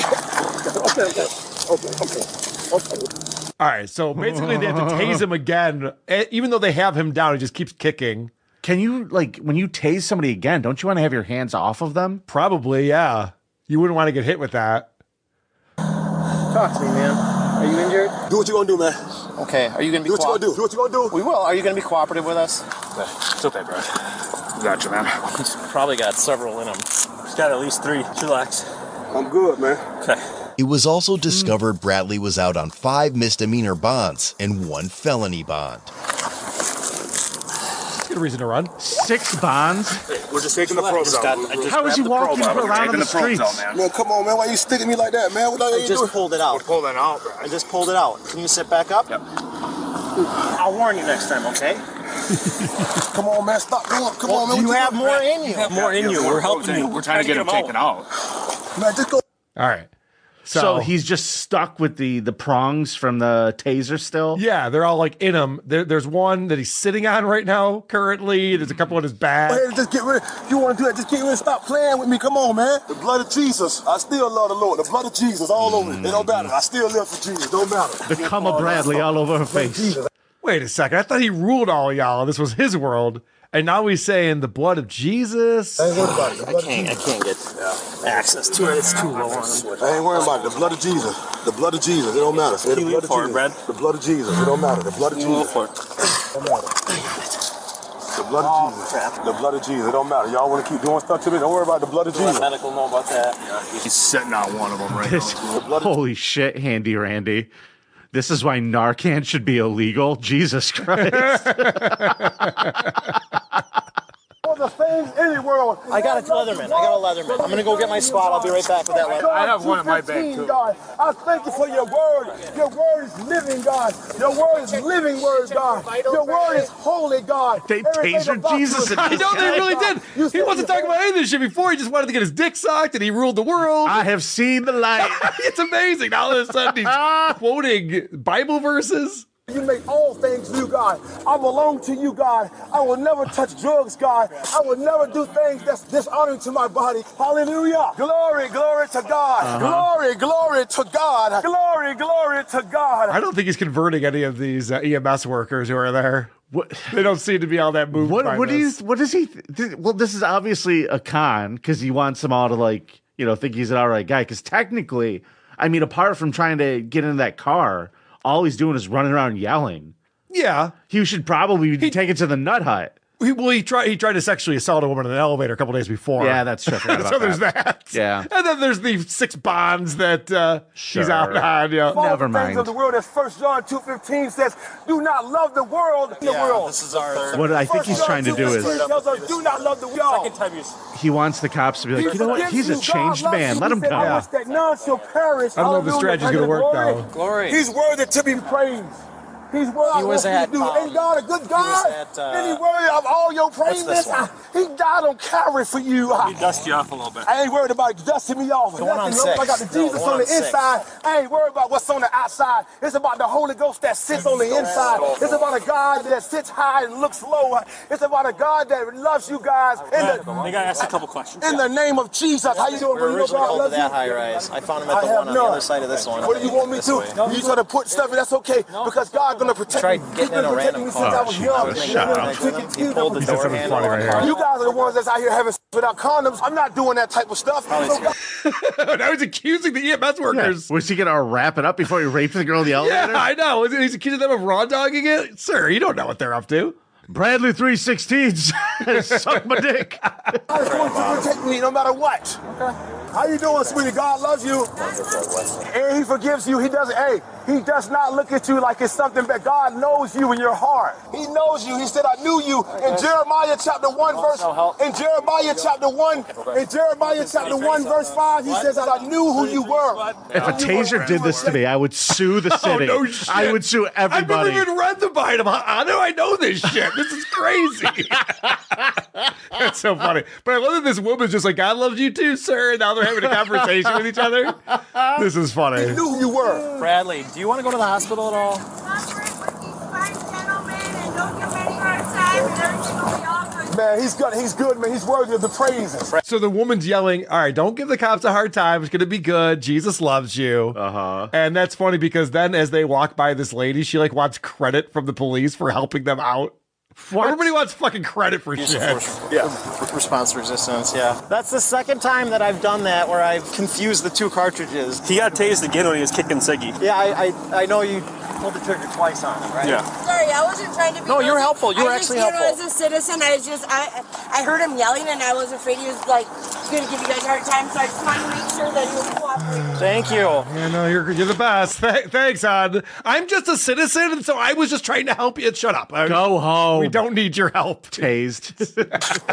Okay. All right, so basically they have to tase him again. Even though they have him down, he just keeps kicking. Can you, like, when you tase somebody again, don't you want to have your hands off of them? Probably, yeah. You wouldn't want to get hit with that. Talk to me, man. Are you injured? Do what you gonna do, man. Okay. Are you gonna be Do what you gonna do. Do what you gonna do. We will. Are you gonna be cooperative with us? It's okay, bro. Gotcha, man. He's probably got several in him. He's got at least 3. Relax. I'm good, man. Okay. It was also discovered Bradley was out on 5 misdemeanor bonds and 1 felony bond. Good reason to run. 6 bonds? We're just taking the probes out. How is he walking around on the streets? Man, come on, man. Why you sticking me like that, man? What are you I just doing? pulled it out. Pull that out, bro. I just pulled it out. Can you sit back up? Yep. I'll warn you next time, okay? Come on, man. Stop doing it. Come on, man. You What have doing? more in you. More in you. We're helping you. We're trying to get him taken out. Man, just go. All right. So he's just stuck with the prongs from the taser still? Yeah, they're all like in him. There's one that he's sitting on right now currently. There's a couple on his back. Hey, just get rid. You want to do that? Just get rid. Stop playing with me. Come on, man. The blood of Jesus. I still love the Lord. The blood of Jesus all over it. It don't matter. I still live for Jesus. Don't matter. The cum of Bradley all over her face. Wait a second. I thought he ruled all of y'all. This was his world. And now he's saying the blood of Jesus. I ain't worried about it. I can't get access to it. It's too low on him. I ain't worried about it. The blood of Jesus. The blood of Jesus. It don't matter. Can you lean forward, Brad? The blood of Jesus. It don't matter. The blood of Jesus. For it. Don't matter. The blood of Jesus. The blood of Jesus. It don't matter. Y'all want to keep doing stuff to me? Don't worry about the blood of Jesus. Medical know about that. He's sitting on one of them right now. Holy shit, Handy Randy. This is why Narcan should be illegal? Jesus Christ. For the things in the world. I got a Leatherman. I'm going to go get my spot. I'll be right back with that Leatherman. I have one in my bag, too. God, I thank you for your word. Your word is living, God. Your word is living word, God. Your word is holy, God. They tasered Jesus. I know they really did. He wasn't talking about any of this shit before. He just wanted to get his dick sucked and he ruled the world. I have seen the light. It's amazing. Now all of a sudden he's quoting Bible verses. You make all things new, God. I belong to you, God. I will never touch drugs, God. I will never do things that's dishonoring to my body. Hallelujah. Glory, glory to God. Glory, glory to God. Glory, glory to God. I don't think he's converting any of these EMS workers who are there. They don't seem to be all that moved by this. What does he... Well, this is obviously a con because he wants them all to, think he's an all right guy. Because technically, I mean, apart from trying to get in that car... all he's doing is running around yelling. Yeah. He should probably take it to the nut hut. He tried to sexually assault a woman in an elevator a couple days before. Yeah, that's true. So there's that. Yeah. And then there's the 6 bonds that he's out on. Yeah. Never mind. Things of the world, as 1 John 2:15 says, do not love the world in the world. This is our what I think he's trying to do is tells us, do not love the world. he wants the cops to be like, you know what? He's a changed man. Let him go. That none shall perish. I don't know if the strategy's going to work, though. Glory. He's worthy to be praised. He's worthy. He was at, ain't God a good God? And he worthy of all your praises. He died on Calvary for you. He dusted you off a little bit. I ain't worried about dusting me off. Going on 6. I got the Jesus on the inside. I ain't worried about what's on the outside. It's about the Holy Ghost that sits on the inside. It's about a God that sits high and looks low. It's about a God that loves you guys. They got to ask a couple questions. In the name of Jesus. How you doing? We're originally over that high rise. I found him at the one on the other side of this one. What do you want me to? You try to put stuff in, that's okay. Because God's going to protect me. Tried getting in a random car. He pulled the door handle on the car. You guys are the ones that's out here having without condoms. I'm not doing that type of stuff. Now he's accusing the EMS workers. Yeah. Was he going to wrap it up before he raped the girl in the elevator? Yeah, I know. He's accusing them of raw dogging it. Sir, you don't know what they're up to. Bradley 316 suck my dick. God's going to protect me no matter what. Okay. How you doing, sweetie? God loves you. And he forgives you. He does not look at you like it's something, but God knows you in your heart. He knows you. He said, I knew you. In Jeremiah chapter 1, verse 5, he says that I knew who you were. If a taser did this to me, I would sue the city. Oh, no shit. I would sue everybody. I've never even read the Bible. How do I know this shit? This is crazy. That's so funny. But I love that this woman's just like, God loves you too, sir. And now they're having a conversation with each other. This is funny. He knew who you were. Bradley, do you want to go to the hospital at all? Man, he's good, man. He's worthy of the praises. So the woman's yelling, all right, don't give the cops a hard time. It's going to be good. Jesus loves you. And that's funny because then as they walk by this lady, she wants credit from the police for helping them out. What? Everybody wants fucking credit for shit. Response resistance, yeah. That's the second time that I've done that where I've confused the 2 cartridges. He got tased again when he was kicking Siggy. Yeah, I know you pulled the trigger twice on it, right? Yeah. Sorry, I wasn't trying to be... No, you're helpful. You were actually helpful. As a citizen, I heard him yelling and I was afraid he was going to give you guys a hard time, so I just wanted to make sure that he was cooperating. Thank you. Yeah, no, you're the best. Thanks, hon. I'm just a citizen, and so I was just trying to help you. Shut up. Go home. We don't need your help. Tased. Good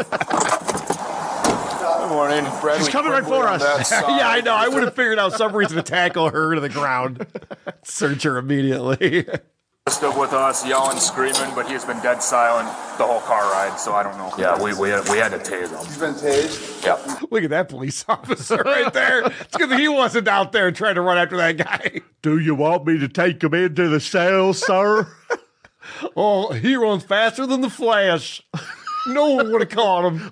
morning. She's coming right for us. Yeah, I know. I would have figured out some reason to tackle her to the ground. Search her immediately. Stood with us, yelling, screaming, but he's been dead silent the whole car ride, so I don't know. Yeah, we had to tase him. He's been tased? Yeah. Look at that police officer right there. It's good that he wasn't out there trying to run after that guy. Do you want me to take him into the cell, sir? Oh, he runs faster than the Flash. No one would have caught him.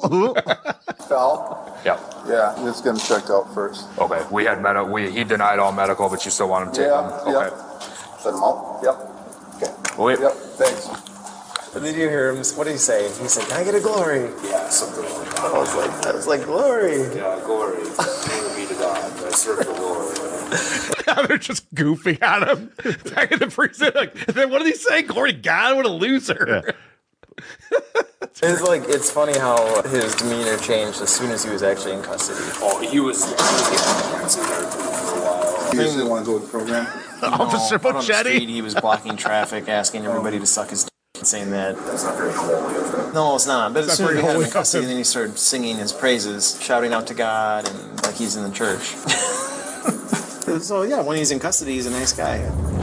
Fell? Yeah. Yeah, let's get him checked out first. Okay, we had he denied all medical, but you still want him to take him? Okay. Set him out? Yep. Okay. Wait. Yep, thanks. But did you hear him? What did he say? He said, "Can I get a glory?" Yeah, something like that. I was like, glory. Yeah, glory. Glory be to God. I serve the Lord. Now they're just goofing at him. Back in the prison. Like, then what did he say? Glory to God, what a loser. Yeah. It's funny how his demeanor changed as soon as he was actually in custody. Oh, he was getting defensive there for a while. You didn't want to go to the program? Officer Out on the Bocelli. street, he was blocking traffic, asking everybody to suck his dick, saying that. That's not very holy. No, it's not. But as soon as we had him in custody, holy. then he started singing his praises, shouting out to God, and like he's in the church. So yeah, when he's in custody, he's a nice guy.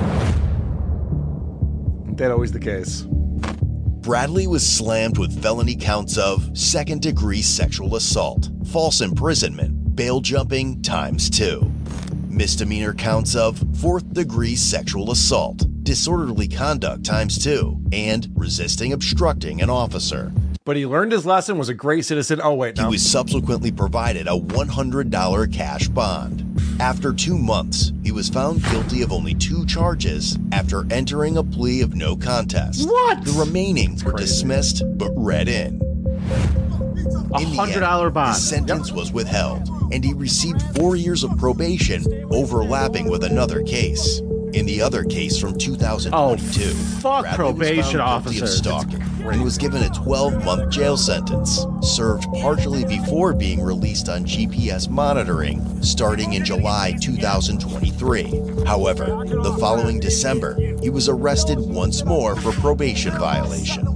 That's always the case. Bradley was slammed with felony counts of second-degree sexual assault, false imprisonment, bail jumping ×2, misdemeanor counts of fourth-degree sexual assault, disorderly conduct ×2, and resisting obstructing an officer. But he learned his lesson, was a great citizen. Oh, wait, no. He was subsequently provided a $100 cash bond. After 2 months, he was found guilty of only 2 charges after entering a plea of no contest. What? The remaining were dismissed but read in. $100 bond. His sentence was withheld, and he received 4 years of probation, overlapping with another case. In the other case from 2022, fuck Bradley probation was found guilty officers. of stalking and was given a 12-month jail sentence, served partially before being released on GPS monitoring starting in July 2023. However, the following December, he was arrested once more for probation violation.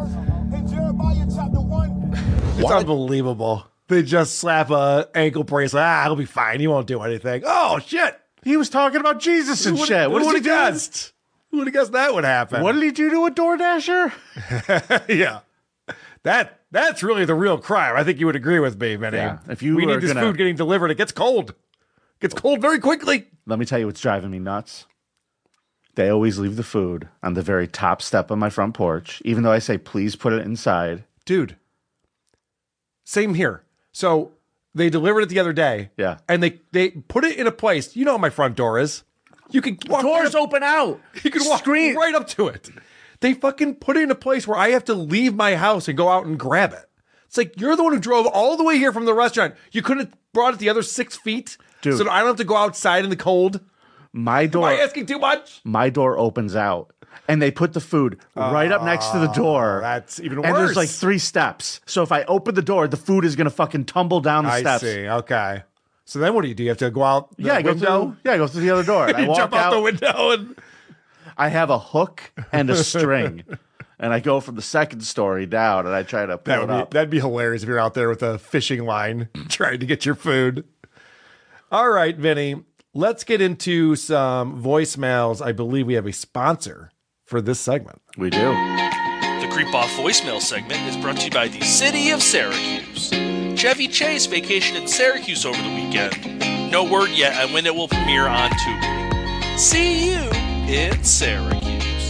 It's unbelievable. They just slap a ankle bracelet. He'll be fine. He won't do anything. Oh, shit. He was talking about Jesus and shit. What would did he have do? guessed? Who would have guessed that would happen? What did he do to a DoorDasher? Yeah. That's really the real crime. I think you would agree with me, Vinny. Yeah. If you we were need this gonna- food getting delivered. It gets cold. It gets cold very quickly. Let me tell you what's driving me nuts. They always leave the food on the very top step of my front porch, even though I say, please put it inside. Dude, same here. So they delivered it the other day. Yeah. And they put it in a place. You know how my front door is. You can walk Doors right up, open out. You can walk right up to it. They fucking put it in a place where I have to leave my house and go out and grab it. It's like, you're the one who drove all the way here from the restaurant. You couldn't have brought it the other 6 feet? Dude. So that I don't have to go outside in the cold? My door. Am I asking too much? My door opens out. And they put the food right up next to the door. That's even worse. And there's like 3 steps. So if I open the door, the food is going to fucking tumble down the steps. I see. Okay. So then what do? You have to go out the I go window? through. I go through the other door. And I You walk jump out the window and... I have a hook and a string. And I go from the second story down and I try to pull it up. That'd be hilarious if you're out there with a fishing line trying to get your food. All right, Vinny, let's get into some voicemails. I believe we have a sponsor for this segment. We do. The Creep Off voicemail segment is brought to you by the City of Syracuse. Chevy Chase vacationed in Syracuse over the weekend. No word yet on when it will premiere on Tubi. See you in Syracuse.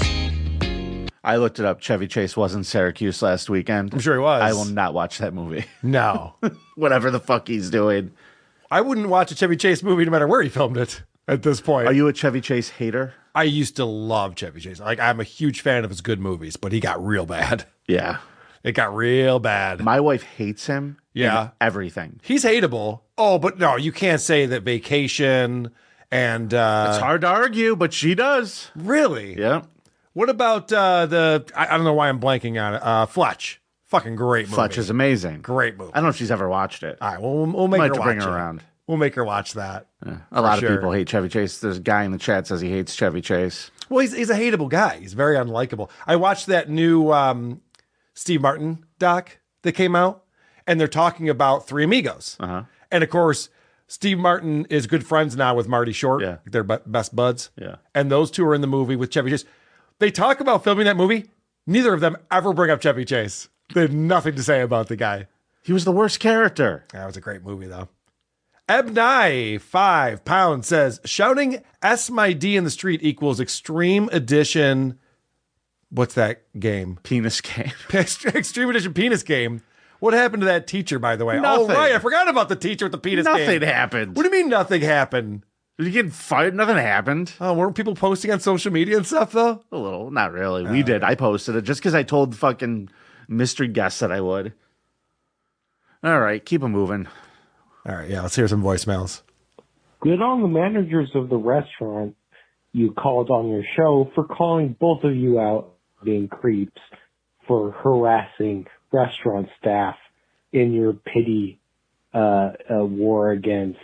I looked it up. Chevy Chase was in Syracuse last weekend. I'm sure he was. I will not watch that movie. No. Whatever the fuck he's doing. I wouldn't watch a Chevy Chase movie no matter where he filmed it at this point. Are you a Chevy Chase hater? I used to love Chevy Chase. Like, I'm a huge fan of his good movies, but he got real bad. Yeah. It got real bad. My wife hates him. Yeah. In everything. He's hateable. Oh, but no, you can't say that Vacation and... it's hard to argue, but she does. Really? Yeah. What about I don't know why I'm blanking on it. Fletch. Fucking great movie. Fletch is amazing. Great movie. I don't know if she's ever watched it. All right, well, we'll make Might her have to watch bring her it. around. We'll make her watch that. Yeah. A lot of people hate Chevy Chase. There's a guy in the chat says he hates Chevy Chase. Well, he's a hateable guy. He's very unlikable. I watched that new Steve Martin doc that came out, and they're talking about Three Amigos. Uh-huh. And of course, Steve Martin is good friends now with Marty Short. Yeah. They're best buds. Yeah. And those two are in the movie with Chevy Chase. They talk about filming that movie. Neither of them ever bring up Chevy Chase. They have nothing to say about the guy. He was the worst character. That was a great movie, though. Ebnai, 5 pounds, says, shouting S my D in the street equals Extreme Edition. What's that game? Penis game. Extreme Edition penis game. What happened to that teacher, by the way? Nothing. Oh, right. I forgot about the teacher with the penis game. Nothing happened. What do you mean nothing happened? Did you get fired? Nothing happened. Oh, weren't people posting on social media and stuff, though? A little. Not really. We did. I posted it just because I told fucking mystery guests that I would. All right. Keep it moving. All right. Yeah, let's hear some voicemails. Good on the managers of the restaurant you called on your show for calling both of you out being creeps for harassing restaurant staff in your pity war against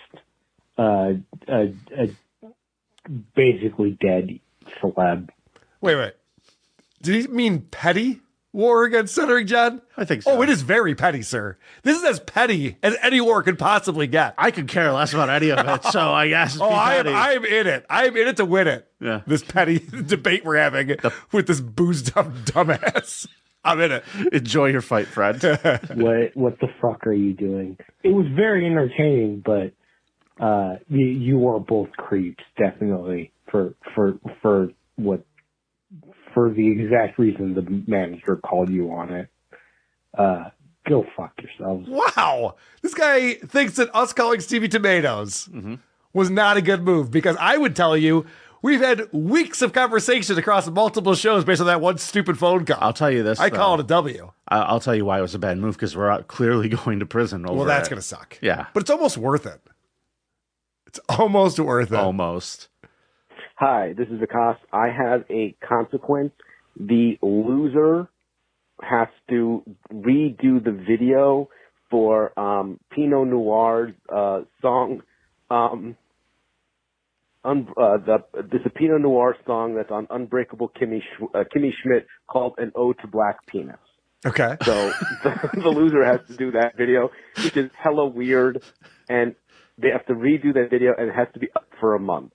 basically dead celeb. Wait. Did he mean petty war against Stuttering John? I think so. Oh, it is very petty, sir. This is as petty as any war could possibly get. I could care less about any of it, so I guess it's I'm in it. I'm in it to win it. Yeah. This petty debate we're having with this boozed up dumbass. I'm in it. Enjoy your fight, Fred. What the fuck are you doing? It was very entertaining, but you are both creeps, definitely, for the exact reason the manager called you on it. Go fuck yourselves. Wow. This guy thinks that us calling Stevie Tomatoes was not a good move, because I would tell you we've had weeks of conversation across multiple shows based on that one stupid phone call. I'll tell you this. I call it a W. I'll tell you why it was a bad move, because we're clearly going to prison over Well, that's it. going to suck. Yeah. But it's almost worth it. It's almost worth it. Almost. Hi, this is Vikas. I have a consequence. The loser has to redo the video for Pinot Noir's song. There's a Pinot Noir song that's on Unbreakable Kimmy Schmidt called An Ode to Black Penis. Okay. So the loser has to do that video, which is hella weird, and they have to redo that video, and it has to be up for a month.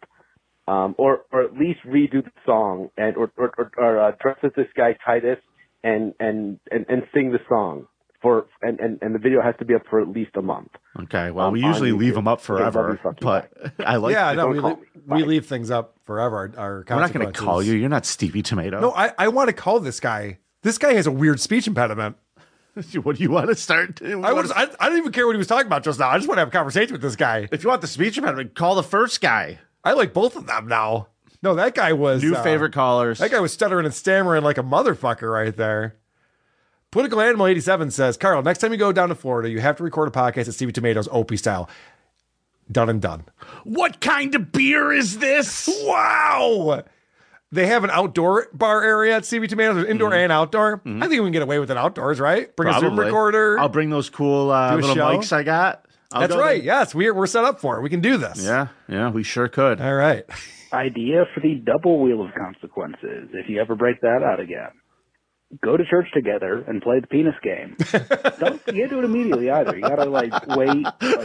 Or at least redo the song or dress as this guy Titus and sing the song and the video has to be up for at least a month. Okay, well we usually leave them up forever, but I like. Yeah, no, we leave things up forever. Our we're not going to call you. You're not Stevie Tomato. No, I want to call this guy. This guy has a weird speech impediment. What do you want to start? I don't even care what he was talking about just now. I just want to have a conversation with this guy. If you want the speech impediment, call the first guy. I like both of them now. No, that guy was... New favorite callers. That guy was stuttering and stammering like a motherfucker right there. Political Animal 87 says, Carl, next time you go down to Florida, you have to record a podcast at Stevie Tomatoes, Opie style. Done and done. What kind of beer is this? Wow! They have an outdoor bar area at Stevie Tomatoes, indoor and outdoor. I think we can get away with it outdoors, right? Bring a Zoom recorder. I'll bring those cool little mics I got. That's right. Yes, we're set up for it. We can do this. Yeah, we sure could. All right. Idea for the double wheel of consequences. If you ever break that out again, go to church together and play the penis game. You can't do it immediately either. You gotta wait 10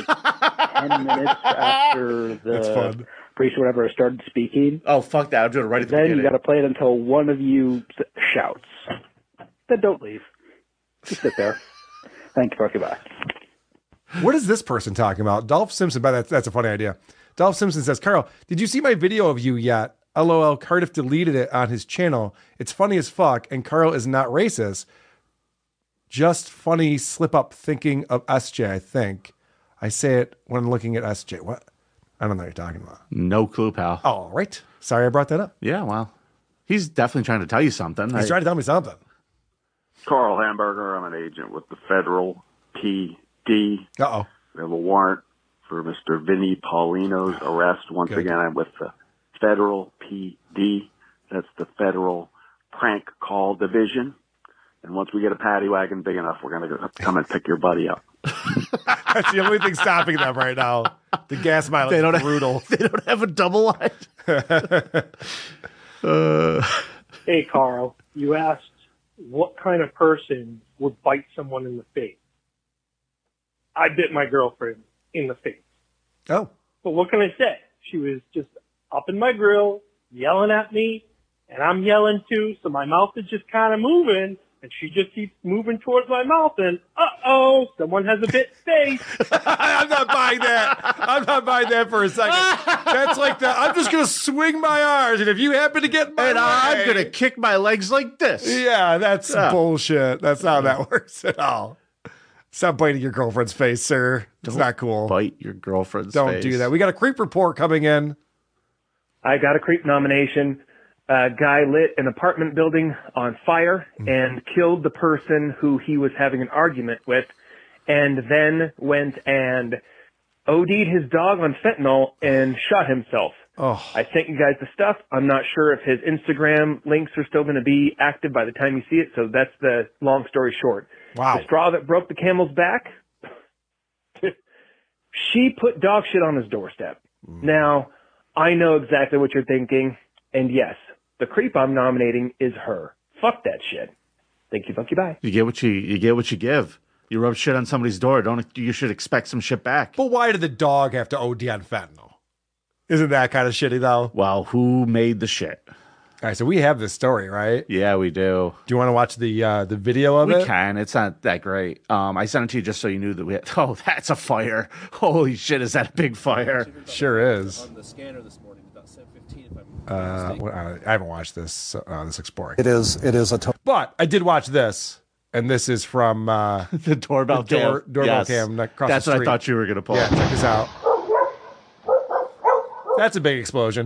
minutes after the priest or whatever has started speaking. Oh, fuck that! I'm doing it right at the beginning. Then you gotta play it until one of you shouts. Then don't leave. Just sit there. Thank you. Okay, bye. What is this person talking about? Dolph Simpson, that's a funny idea. Dolph Simpson says, Carl, did you see my video of you yet? LOL, Cardiff deleted it on his channel. It's funny as fuck, and Carl is not racist. Just funny slip up thinking of SJ, I think. I say it when looking at SJ. What? I don't know what you're talking about. No clue, pal. Oh, right. Sorry I brought that up. Yeah, well, he's definitely trying to tell you something. He's trying to tell me something. Carl Hamburger, I'm an agent with the Federal PD. Uh-oh. We have a warrant for Mr. Vinny Paulino's arrest. Once again, I'm with the Federal PD. That's the Federal Prank Call Division. And once we get a paddy wagon big enough, we're going to come and pick your buddy up. That's the only thing stopping them right now. The gas mileage is brutal. They don't have a double line. Hey, Carl, you asked what kind of person would bite someone in the face. I bit my girlfriend in the face. Oh. But what can I say? She was just up in my grill, yelling at me, and I'm yelling too, so my mouth is just kind of moving, and she just keeps moving towards my mouth, and someone has a bit face. I'm not buying that. I'm not buying that for a second. That's like I'm just going to swing my arms, and if you happen to get in my way, I'm going to kick my legs like this. Yeah, that's bullshit. That's not how that works at all. Stop biting your girlfriend's face, sir. It's not cool. Bite your girlfriend's face. Don't do that. We got a creep report coming in. I got a creep nomination. A guy lit an apartment building on fire and killed the person who he was having an argument with, and then went and OD'd his dog on fentanyl and shot himself. Oh. I sent you guys the stuff. I'm not sure if his Instagram links are still going to be active by the time you see it, so that's the long story short. Wow. The straw that broke the camel's back, she put dog shit on his doorstep. Now, I know exactly what you're thinking, and yes, the creep I'm nominating is her. Fuck that shit. Thank you, fuck you, bye. You get what you give. You rub shit on somebody's door, you should expect some shit back. But why did the dog have to OD on fentanyl? Isn't that kind of shitty, though? Well, who made the shit? All right, so we have this story, right? Yeah, we do. Do you want to watch the video of it? We can. It's not that great. I sent it to you just so you knew that we had... Oh, that's a fire. Holy shit, is that a big fire? Sure is. On the scanner this morning, about 7:15, if I haven't watched this Exploring. It is a But I did watch this, and this is from the doorbell cam. Doorbell cam across That's the street. what I thought you were going to pull. Yeah, check this out. That's a big explosion.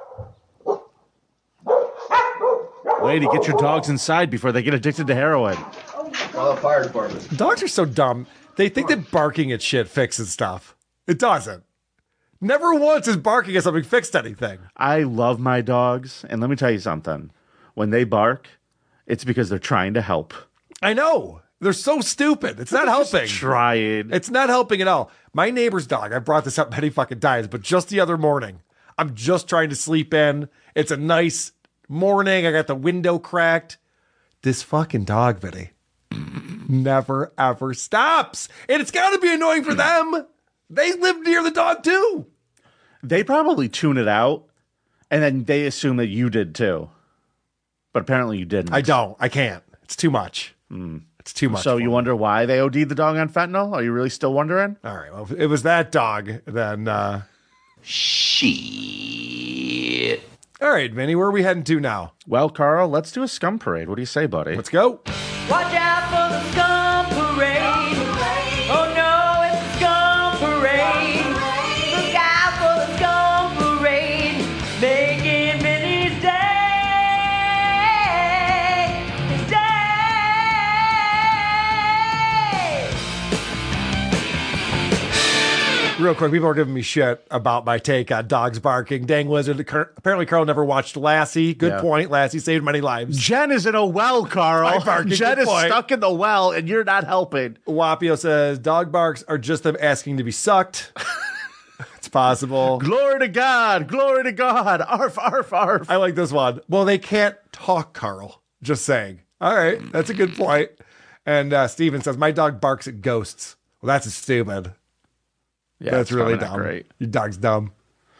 Way to get your dogs inside before they get addicted to heroin. Call the fire department. Dogs are so dumb. They think that barking at shit fixes stuff. It doesn't. Never once has barking at something fixed anything. I love my dogs, and let me tell you something. When they bark, it's because they're trying to help. I know. They're so stupid. It's not helping. Trying. It's not helping at all. My neighbor's dog, I brought this up many fucking times, but just the other morning, I'm just trying to sleep in. It's a nice morning. I got the window cracked. This fucking dog, Vinny, never, ever stops. And it's got to be annoying for them. They live near the dog, too. They probably tune it out, and then they assume that you did, too. But apparently you didn't. I don't. I can't. It's too much. It's too much. So you wonder why they OD'd the dog on fentanyl? Are you really still wondering? All right. Well, if it was that dog, then... Shit. All right, Vinny, where are we heading to now? Well, Carl, let's do a scum parade. What do you say, buddy? Let's go. Watch out for the scum parade. Oh no, it's the scum parade. Look out for the scum parade. Making Vinny's day. His day. Real quick, people are giving me shit about my take on dogs barking. Dang Wizard. Apparently, Carl never watched Lassie. Good point. Lassie saved many lives. Jen is in a well, Carl. Jen is stuck in the well, and you're not helping. Wapio says, dog barks are just them asking to be sucked. It's possible. Glory to God. Glory to God. Arf, arf, arf. I like this one. Well, they can't talk, Carl. Just saying. All right. That's a good point. And Steven says, my dog barks at ghosts. Well, that's stupid. Yeah, that's really dumb. Great. Your dog's dumb.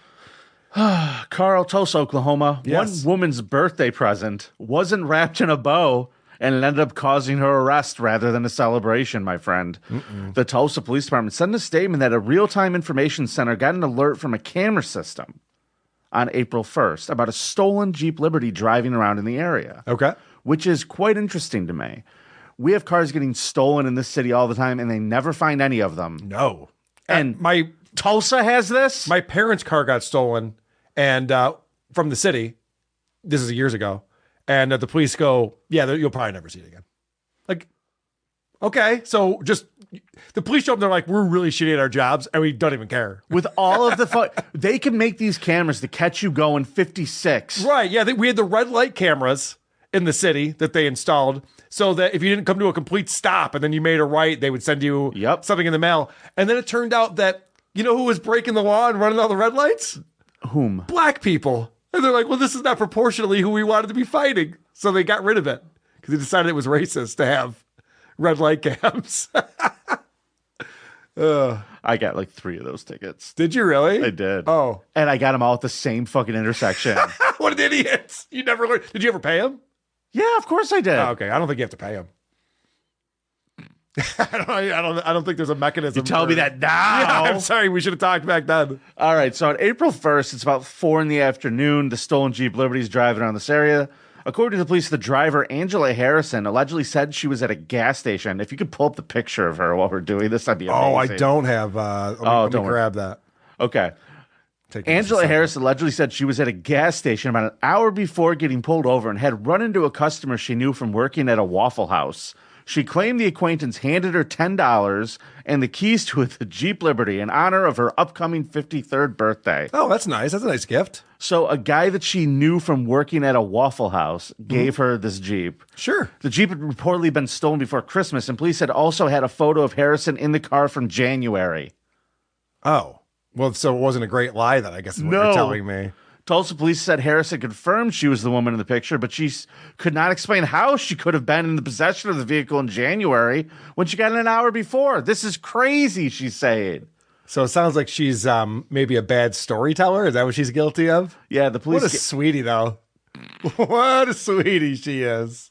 Carl, Tulsa, Oklahoma. Yes. One woman's birthday present wasn't wrapped in a bow, and it ended up causing her arrest rather than a celebration, my friend. The Tulsa Police Department sent a statement that a real-time information center got an alert from a camera system on April 1st about a stolen Jeep Liberty driving around in the area. Okay. Which is quite interesting to me. We have cars getting stolen in this city all the time, and they never find any of them. No. And my Tulsa has this? My parents' car got stolen and from the city. This is years ago. And the police go, yeah, you'll probably never see it again. Like, okay. So just the police show up and they're like, we're really shitty at our jobs and we don't even care. With all of the they can make these cameras to catch you going 56. Right. Yeah. We had the red light cameras in the city that they installed so that if you didn't come to a complete stop and then you made a right, they would send you something in the mail. And then it turned out that, you know who was breaking the law and running all the red lights? Whom? Black people. And they're like, well, this is not proportionally who we wanted to be fighting. So they got rid of it because they decided it was racist to have red light cams. I got like 3 of those tickets. Did you really? I did. Oh. And I got them all at the same fucking intersection. What an idiot. You never learned. Did you ever pay him? Yeah, of course I did. Oh, okay. I don't think you have to pay him. I don't think there's a mechanism. You tell me that now. Yeah, I'm sorry. We should have talked back then. All right. So on April 1st, it's about 4 p.m. The stolen Jeep Liberty is driving around this area. According to the police, the driver, Angela Harrison, allegedly said she was at a gas station. If you could pull up the picture of her while we're doing this, that'd be amazing. Oh, I don't have. Let me grab that. Okay. Angela Harris allegedly said she was at a gas station about an hour before getting pulled over and had run into a customer she knew from working at a Waffle House. She claimed the acquaintance handed her $10 and the keys to the Jeep Liberty in honor of her upcoming 53rd birthday. Oh, that's nice. That's a nice gift. So a guy that she knew from working at a Waffle House gave her this Jeep. Sure. The Jeep had reportedly been stolen before Christmas, and police had also had a photo of Harrison in the car from January. Oh. Well, so it wasn't a great lie then, I guess is what you're telling me. Tulsa police said Harrison confirmed she was the woman in the picture, but she could not explain how she could have been in the possession of the vehicle in January when she got it an hour before. This is crazy, she's saying. So it sounds like she's maybe a bad storyteller. Is that what she's guilty of? Yeah, the police. What a sweetie, though. What a sweetie she is.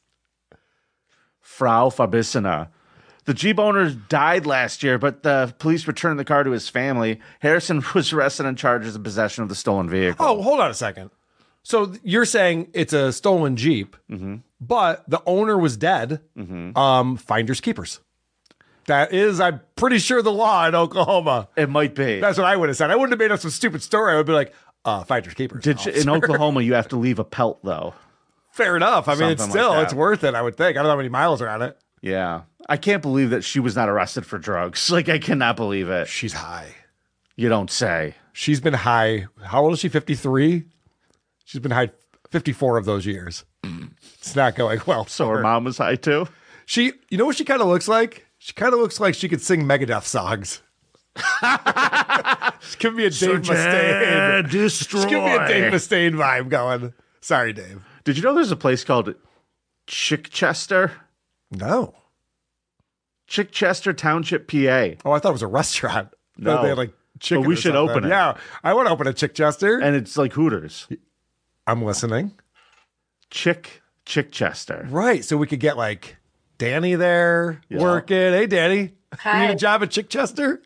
Frau Fabissina. The Jeep owner died last year, but the police returned the car to his family. Harrison was arrested on charges of possession of the stolen vehicle. Oh, hold on a second. So you're saying it's a stolen Jeep, but the owner was dead. Finders keepers. That is, I'm pretty sure, the law in Oklahoma. It might be. That's what I would have said. I wouldn't have made up some stupid story. I would be like, finders keepers. In Oklahoma, you have to leave a pelt, though. Fair enough. I mean, it's Something still, like that. it's worth it, I would think. I don't know how many miles are on it. Yeah. I can't believe that she was not arrested for drugs. Like, I cannot believe it. She's high. You don't say. She's been high. How old is she? 53? She's been high 54 of those years. It's not going well. So her mom was high too? You know what she kind of looks like? She kind of looks like she could sing Megadeth songs. Just give me a Dave Mustaine. Destroy. Just give me a Dave Mustaine vibe going. Sorry, Dave. Did you know there's a place called Chichester? No. Chichester Township, PA. Oh, I thought it was a restaurant. No. They had like chicken. But we or should something. open it. Yeah, I want to open a Chichester. And it's like Hooters. I'm listening. Chichester. Right. So we could get like Danny there working. Hey, Danny. Hi. You need a job at Chichester?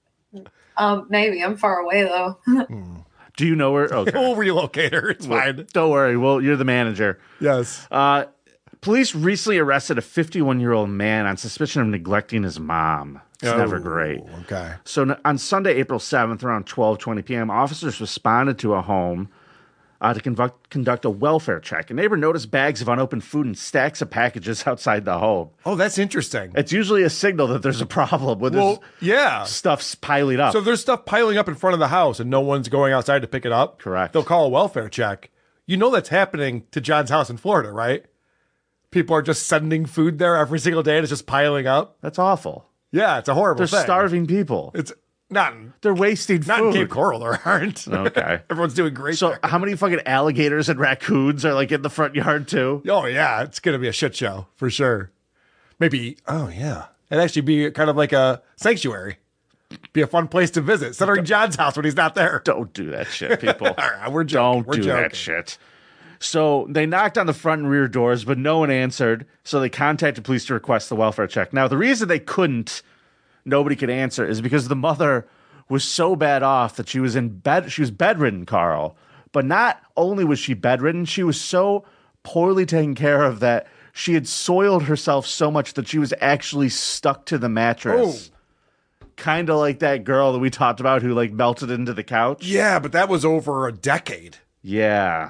Maybe. I'm far away, though. Do you know where? Okay. We'll relocate her. It's fine. Don't worry. Well, you're the manager. Yes. Police recently arrested a 51-year-old man on suspicion of neglecting his mom. It's never great. Okay. So on Sunday, April 7th, around 12:20 p.m., officers responded to a home to conduct a welfare check. A neighbor noticed bags of unopened food and stacks of packages outside the home. Oh, that's interesting. It's usually a signal that there's a problem when there's stuff's piling up. So there's stuff piling up in front of the house and no one's going outside to pick it up. Correct. They'll call a welfare check. You know that's happening to John's house in Florida, right? People are just sending food there every single day and it's just piling up. That's awful. Yeah, it's a horrible They're thing. starving people. It's not. They're wasting food. Not in Cape Coral, there aren't. Okay. Everyone's doing great. So there. how many fucking alligators and raccoons are like in the front yard too? Oh, yeah. It's going to be a shit show for sure. Maybe, oh, yeah. It'd actually be kind of like a sanctuary. Be a fun place to visit. Centering John's house when he's not there. Don't do that shit, people. All right, we're joking. Don't do that shit. So they knocked on the front and rear doors, but no one answered. So they contacted police to request the welfare check. Now, the reason they couldn't, nobody could answer, is because the mother was so bad off that she was in bed. She was bedridden, Carl. But not only was she bedridden, she was so poorly taken care of that she had soiled herself so much that she was actually stuck to the mattress. Kind of like that girl that we talked about who like melted into the couch. Yeah, but that was over a decade. Yeah.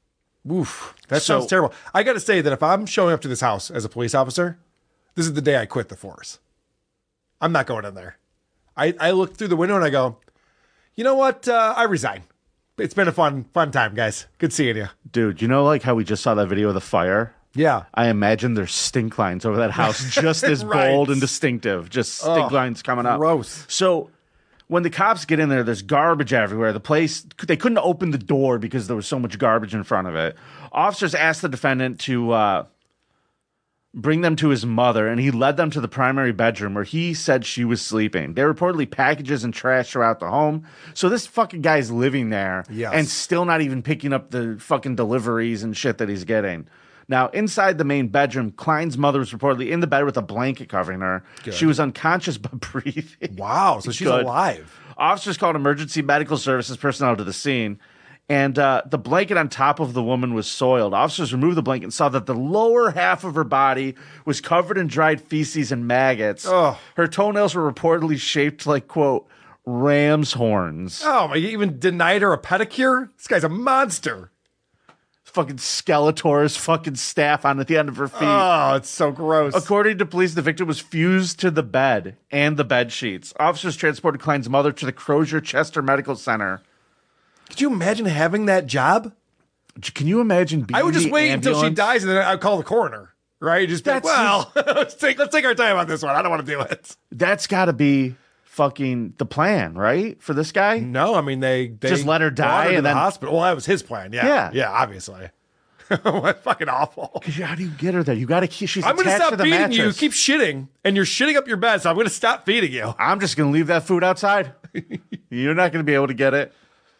Oof. That sounds terrible. I got to say that if I'm showing up to this house as a police officer, this is the day I quit the force. I'm not going in there. I look through the window and I go, you know what? I resign. It's been a fun time, guys. Good seeing you. Dude, you know like how we just saw that video of the fire? Yeah. I imagine there's stink lines over that house just as Right. bold and distinctive. Just stink lines coming up. Gross. So when the cops get in there, there's garbage everywhere. The place, they couldn't open the door because there was so much garbage in front of it. Officers asked the defendant to bring them to his mother, and he led them to the primary bedroom where he said she was sleeping. There were reportedly packages and trash throughout the home. So this fucking guy's living there and still not even picking up the fucking deliveries and shit that he's getting. Now, inside the main bedroom, Klein's mother was reportedly in the bed with a blanket covering her. Good. She was unconscious but breathing. Wow, so she's alive. Officers called emergency medical services personnel to the scene. And the blanket on top of the woman was soiled. Officers removed the blanket and saw that the lower half of her body was covered in dried feces and maggots. Oh. Her toenails were reportedly shaped like, quote, ram's horns. Oh, my, you even denied her a pedicure? This guy's a monster. Fucking Skeletor's fucking staff on at the end of her feet. Oh, it's so gross. According to police, the victim was fused to the bed and the bed sheets. Officers transported Klein's mother to the Crozier Chester Medical Center. Could you imagine having that job? Can you imagine being I would just the wait ambulance? until she dies and then I'd call the coroner, right? Just be like, well, let's take our time on this one. I don't want to do it. That's got to be fucking the plan, right? For this guy? No, I mean, they just let her die and and then then hospital. Well, that was his plan. Yeah. Yeah. Obviously. What fucking awful. How do you get her there? You got to keep. She's I'm going to attached stop to the feeding mattress. you. Keep shitting, and you're shitting up your bed, so I'm going to stop feeding you. I'm just going to leave that food outside. You're not going to be able to get it.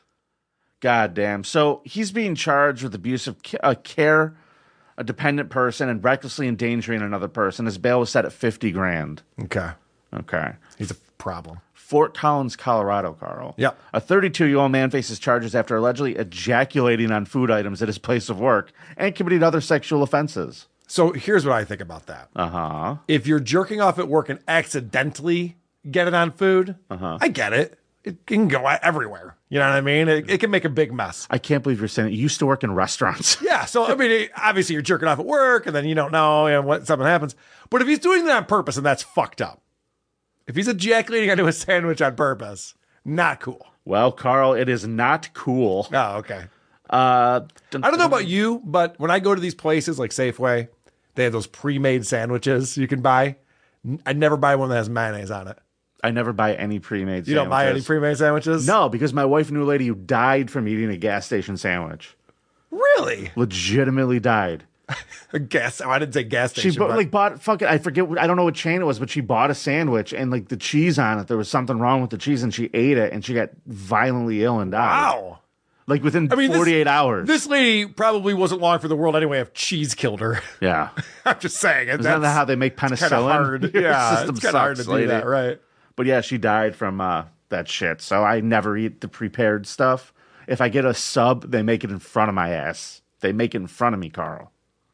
God damn. So he's being charged with abuse of care, a dependent person, and recklessly endangering another person. His bail was set at $50,000. Okay. He's a problem. Fort Collins, Colorado, Carl. Yep. A 32-year-old man faces charges after allegedly ejaculating on food items at his place of work and committing other sexual offenses. So here's what I think about that. Uh-huh. If you're jerking off at work and accidentally get it on food, I get it. It can go everywhere. You know what I mean? It can make a big mess. I can't believe you're saying it. You used to work in restaurants. Yeah. So, I mean, obviously you're jerking off at work and then you don't know what something happens. But if he's doing that on purpose, and that's fucked up. If he's ejaculating onto a sandwich on purpose, not cool. Well, Carl, it is not cool. Oh, okay. I don't know about you, but when I go to these places like Safeway, they have those pre-made sandwiches you can buy. I never buy one that has mayonnaise on it. I never buy any pre-made sandwiches. You don't buy any pre-made sandwiches? No, because my wife knew a lady who died from eating a gas station sandwich. Really? Legitimately died. I didn't say gas station. She bought fucking, I forget, I don't know what chain it was, but she bought a sandwich and like the cheese on it, there was something wrong with the cheese and she ate it and she got violently ill and died. Wow. Like within 48 hours. This lady probably wasn't long for the world anyway if cheese killed her. Yeah. I'm just saying. Isn't that how they make penicillin? It's kind of hard. Yeah, it's kind of hard to do that, right? But yeah, she died from that shit. So I never eat the prepared stuff. If I get a sub, they make it in front of my ass. They make it in front of me, Carl.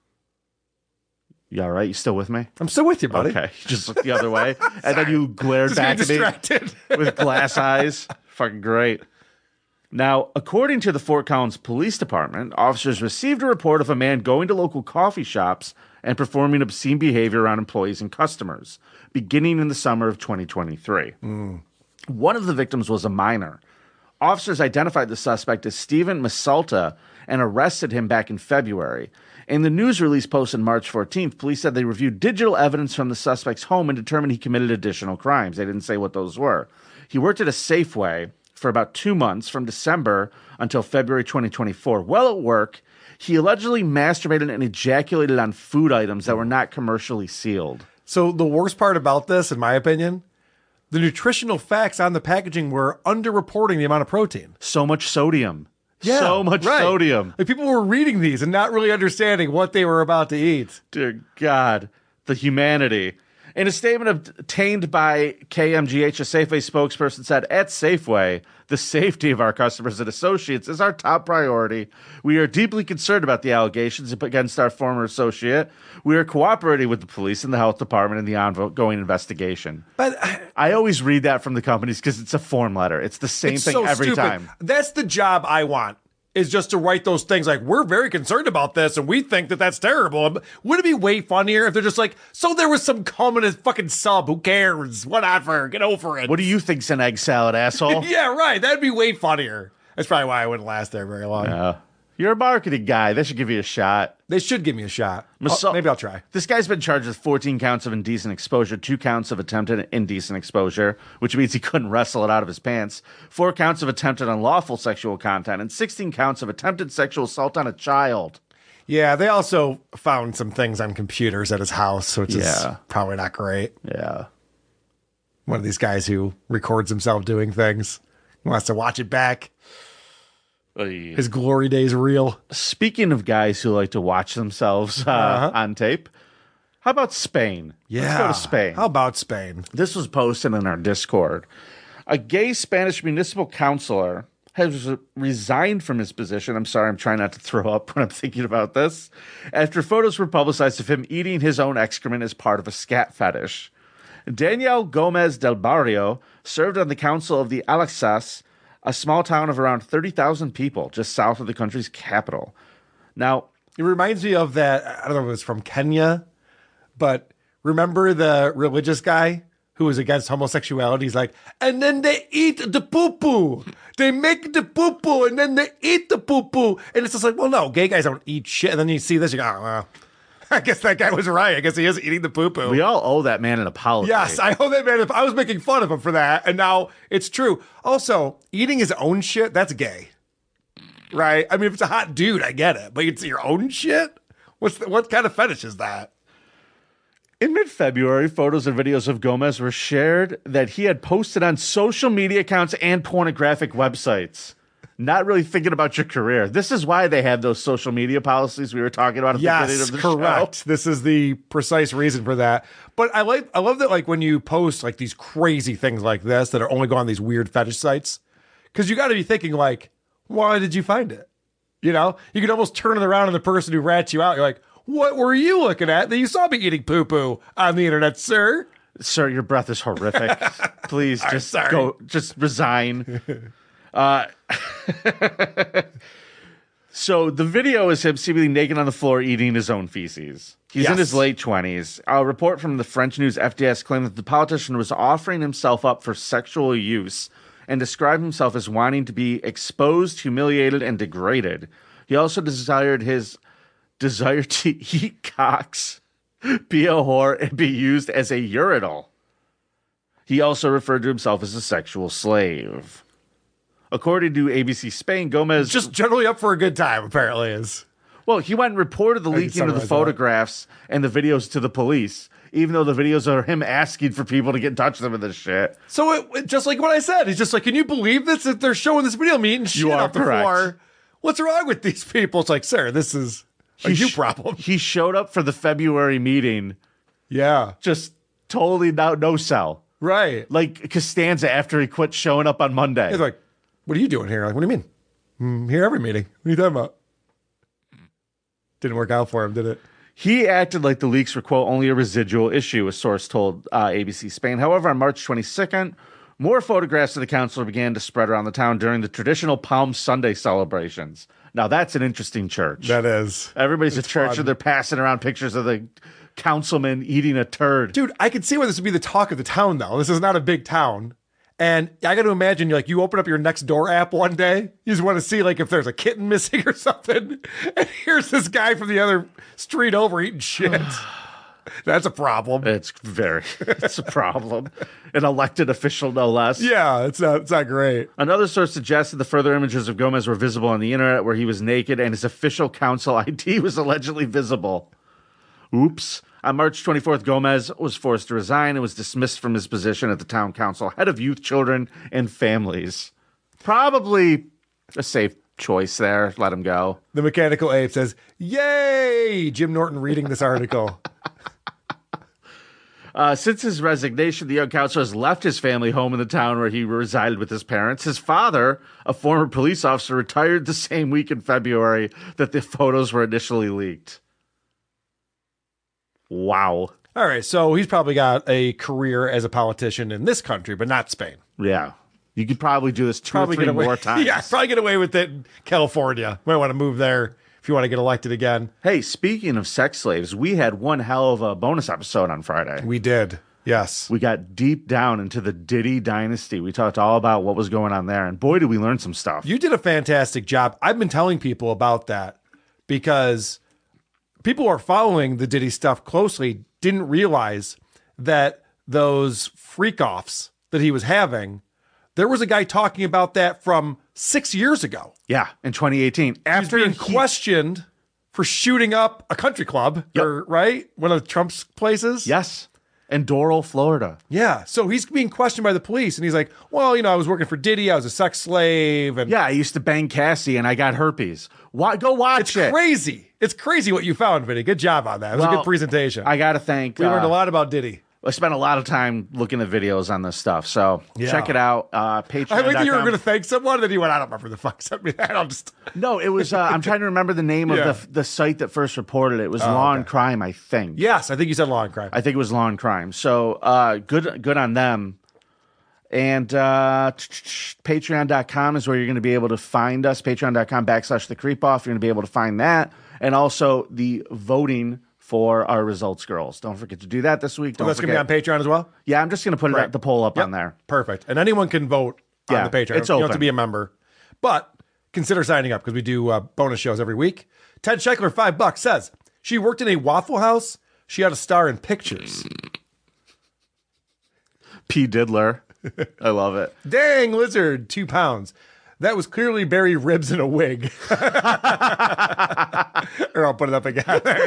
You all right? You still with me? I'm still with you, buddy. Okay. You just looked the other way. And then you glared back at me with glass eyes. Fucking great. Now, according to the Fort Collins Police Department, officers received a report of a man going to local coffee shops and performing obscene behavior around employees and customers, beginning in the summer of 2023. One of the victims was a minor. Officers identified the suspect as Stephen Masalta and arrested him back in February. In the news release posted March 14th, police said they reviewed digital evidence from the suspect's home and determined he committed additional crimes. They didn't say what those were. He worked at a Safeway for about 2 months, from December until February 2024. While at work, he allegedly masturbated and ejaculated on food items that were not commercially sealed. So the worst part about this, in my opinion, the nutritional facts on the packaging were underreporting the amount of protein. So much sodium. So much sodium. Like people were reading these and not really understanding what they were about to eat. Dear God, the humanity. In a statement obtained by KMGH, a Safeway spokesperson said, "At Safeway, the safety of our customers and associates is our top priority. We are deeply concerned about the allegations against our former associate. We are cooperating with the police and the health department in the ongoing investigation." But I always read that from the companies because it's a form letter. It's the same thing every time. That's the job I want. Is just to write those things like, we're very concerned about this and we think that that's terrible. Wouldn't it be way funnier if they're just like, so there was some cum in his fucking sub, who cares? Whatever, get over it. What do you think's an egg salad, asshole? Yeah, right. That'd be way funnier. That's probably why I wouldn't last there very long. Yeah. You're a marketing guy. They should give you a shot. They should give me a shot. Maybe I'll try. This guy's been charged with 14 counts of indecent exposure, 2 counts of attempted indecent exposure, which means he couldn't wrestle it out of his pants, 4 counts of attempted unlawful sexual content, and 16 counts of attempted sexual assault on a child. Yeah, they also found some things on computers at his house, which is Yeah. probably not great. Yeah. One of these guys who records himself doing things, wants to watch it back. His glory days real. Speaking of guys who like to watch themselves on tape, how about Spain? Yeah. Let's go to Spain. How about Spain? This was posted in our Discord. A gay Spanish municipal councilor has resigned from his position. I'm sorry, I'm trying not to throw up when I'm thinking about this. After photos were publicized of him eating his own excrement as part of a scat fetish. Daniel Gomez del Barrio served on the council of the Alaxas, a small town of around 30,000 people just south of the country's capital. Now, it reminds me of that, I don't know if it was from Kenya, but remember the religious guy who was against homosexuality? He's like, and then they eat the poo-poo. They make the poo-poo and then they eat the poo-poo. And it's just like, well, no, gay guys don't eat shit. And then you see this, you go, oh, well, I guess that guy was right. I guess he is eating the poo-poo. We all owe that man an apology. Yes, I owe that man. I was making fun of him for that, and now it's true. Also, eating his own shit, that's gay. Right? I mean, if it's a hot dude, I get it. But it's your own shit? What kind of fetish is that? In mid-February, photos and videos of Gomez were shared that he had posted on social media accounts and pornographic websites. Not really thinking about your career. This is why they have those social media policies we were talking about at the beginning of the correct. show. This is the precise reason for that. But I love that, like, when you post like these crazy things like this that are only going on these weird fetish sites, because you got to be thinking like, why did you find it? You know, you can almost turn it around on the person who rats you out. You're like, what were you looking at that you saw me eating poo-poo on the internet, sir? Sir, your breath is horrific. Please just go, just resign. So the video is him seemingly naked on the floor eating his own feces. He's in his late 20s. A report from the French news FDS claimed that the politician was offering himself up for sexual use and described himself as wanting to be exposed, humiliated, and degraded. He also desired his desire to eat cocks, be a whore, and be used as a urinal. He also referred to himself as a sexual slave. According to ABC Spain, Gomez... Just generally up for a good time, apparently is. Well, he went and reported the leaking of the photographs and the videos to the police, even though the videos are him asking for people to get in touch with him with this shit. So it just like what I said, he's just like, can you believe this? That they're showing this video of me eating shit off the floor. What's wrong with these people? It's like, sir, this is a you problem. He showed up for the February meeting. Yeah. Just totally no sell. Right. Like Costanza after he quit showing up on Monday. He's like, what are you doing here? Like, what do you mean? I'm here every meeting. What are you talking about? Didn't work out for him, did it? He acted like the leaks were, quote, only a residual issue, a source told ABC Spain. However, on March 22nd, more photographs of the counselor began to spread around the town during the traditional Palm Sunday celebrations. Now, that's an interesting church. That is. Everybody's at church and they're passing around pictures of the councilman eating a turd. Dude, I could see why this would be the talk of the town, though. This is not a big town. And I got to imagine, like, you open up your Nextdoor app one day, you just want to see, like, if there's a kitten missing or something. And here's this guy from the other street over eating shit. That's a problem. It's a problem. An elected official, no less. Yeah, it's not great. Another source suggested the further images of Gomez were visible on the internet where he was naked and his official council ID was allegedly visible. Oops. On March 24th, Gomez was forced to resign and was dismissed from his position at the town council, head of youth, children, and families. Probably a safe choice there. Let him go. The Mechanical Ape says, yay! Jim Norton reading this article. Since his resignation, the young counselor has left his family home in the town where he resided with his parents. His father, a former police officer, retired the same week in February that the photos were initially leaked. Wow. All right, so he's probably got a career as a politician in this country, but not Spain. Yeah. You could probably do this two or three more times. Yeah, probably get away with it in California. Might want to move there if you want to get elected again. Hey, speaking of sex slaves, we had one hell of a bonus episode on Friday. We did, yes. We got deep down into the Diddy dynasty. We talked all about what was going on there, and boy, did we learn some stuff. You did a fantastic job. I've been telling people about that because people who are following the Diddy stuff closely didn't realize that those freak-offs that he was having, there was a guy talking about that from 6 years ago. Yeah, in 2018. After being questioned for shooting up a country club, right? One of Trump's places. Yes. In Doral, Florida. Yeah. So he's being questioned by the police, and he's like, well, I was working for Diddy. I was a sex slave. And yeah, I used to bang Cassie, and I got herpes. Go watch it. It's crazy. It's crazy what you found, Vinny. Good job on that. It was a good presentation. I got to thank... We learned a lot about Diddy. I spent a lot of time looking at videos on this stuff, so check it out. Patreon.com. I think you were going to thank someone, and then you went, I don't remember the fuck sent me that. I'll just... No, it was... I'm trying to remember the name of the site that first reported it. It was Law and Crime, I think. Yes, I think you said Law and Crime. I think it was Law and Crime. So good on them. And Patreon.com is where you're going to be able to find us. Patreon.com/thecreepoff. You're going to be able to find that. And also the voting for our results girls. Don't forget to do that this week. That's going to be on Patreon as well? Yeah, I'm just going to put the poll up on there. Perfect. And anyone can vote on the Patreon. It's you open. don't have to be a member. But consider signing up because we do bonus shows every week. Ted Scheckler, $5, says, she worked in a Waffle House. She had a star in Pictures. P. Diddler. I love it. Dang, Lizard, 2 pounds. That was clearly Barry Ribs in a wig. Or I'll put it up again.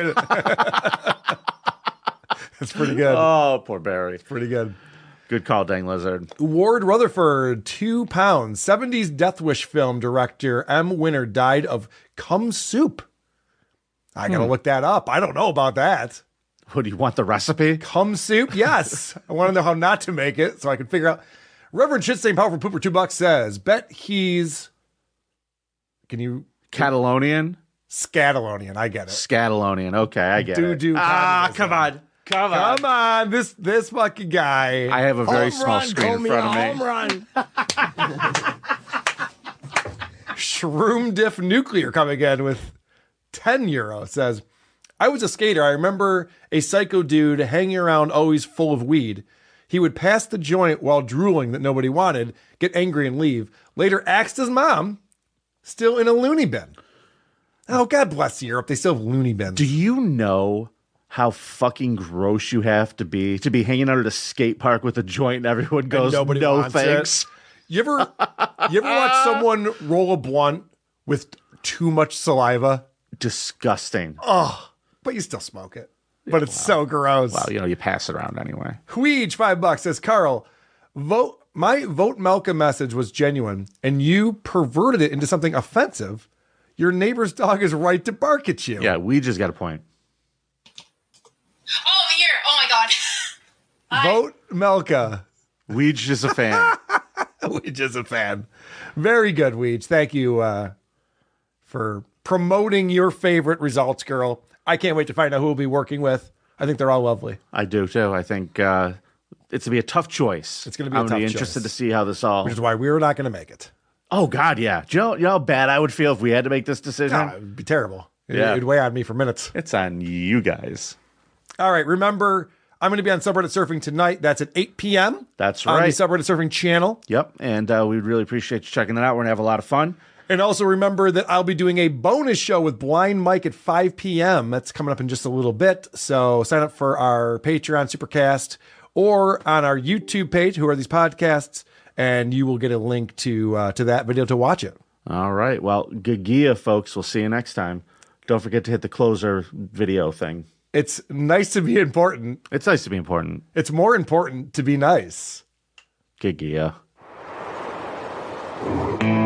That's pretty good. Oh, poor Barry. It's pretty good. Good call, Dang Lizard. Ward Rutherford, 2 pounds. 70s Death Wish film director M. Winter died of cum soup. I got to look that up. I don't know about that. What, do you want the recipe? Cum soup? Yes. I want to know how not to make it so I can figure out. Reverend Shitstain Powerful Pooper, $2 says, bet he's... Can you... Catalonian? Scatolonian. I get it. Scatolonian. Okay, I get it. Come on. Come on. This fucking guy. I have a very small screen in front of me. Home run. Shroom Diff Nuclear coming in with €10. Says, I was a skater. I remember a psycho dude hanging around always full of weed. He would pass the joint while drooling that nobody wanted, get angry and leave. Later axed his mom, still in a loony bin. Oh, God bless Europe. They still have loony bins. Do you know how fucking gross you have to be hanging out at a skate park with a joint and everyone goes, nobody no wants thanks? It. You ever watch someone roll a blunt with too much saliva? Disgusting. Oh, but you still smoke it. But it's so gross. Well, you pass it around anyway. Huij, $5 says, Carl, my vote Melka message was genuine and you perverted it into something offensive. Your neighbor's dog is right to bark at you. Yeah, we just got a point. Oh, here. Oh, my God. Vote Melka. Weej is a fan. Weej is a fan. Very good, Weej. Thank you for promoting your favorite results girl. I can't wait to find out who we'll be working with. I think they're all lovely. I do, too. I think it's going to be a tough choice. It's going to be a tough choice. I'm interested to see how this all... Which is why we're not going to make it. Oh, God, yeah. Do you know how bad I would feel if we had to make this decision? No, it would be terrible. It'd weigh on me for minutes. It's on you guys. All right, remember, I'm going to be on Subreddit Surfing tonight. That's at 8 p.m. That's right. On the Subreddit Surfing channel. Yep, and we'd really appreciate you checking that out. We're going to have a lot of fun. And also remember that I'll be doing a bonus show with Blind Mike at 5 p.m. That's coming up in just a little bit. So sign up for our Patreon Supercast or on our YouTube page, Who Are These Podcasts, and you will get a link to that video to watch it. All right. Well, Gagia, folks. We'll see you next time. Don't forget to hit the closer video thing. It's nice to be important. It's nice to be important. It's more important to be nice. Gagia.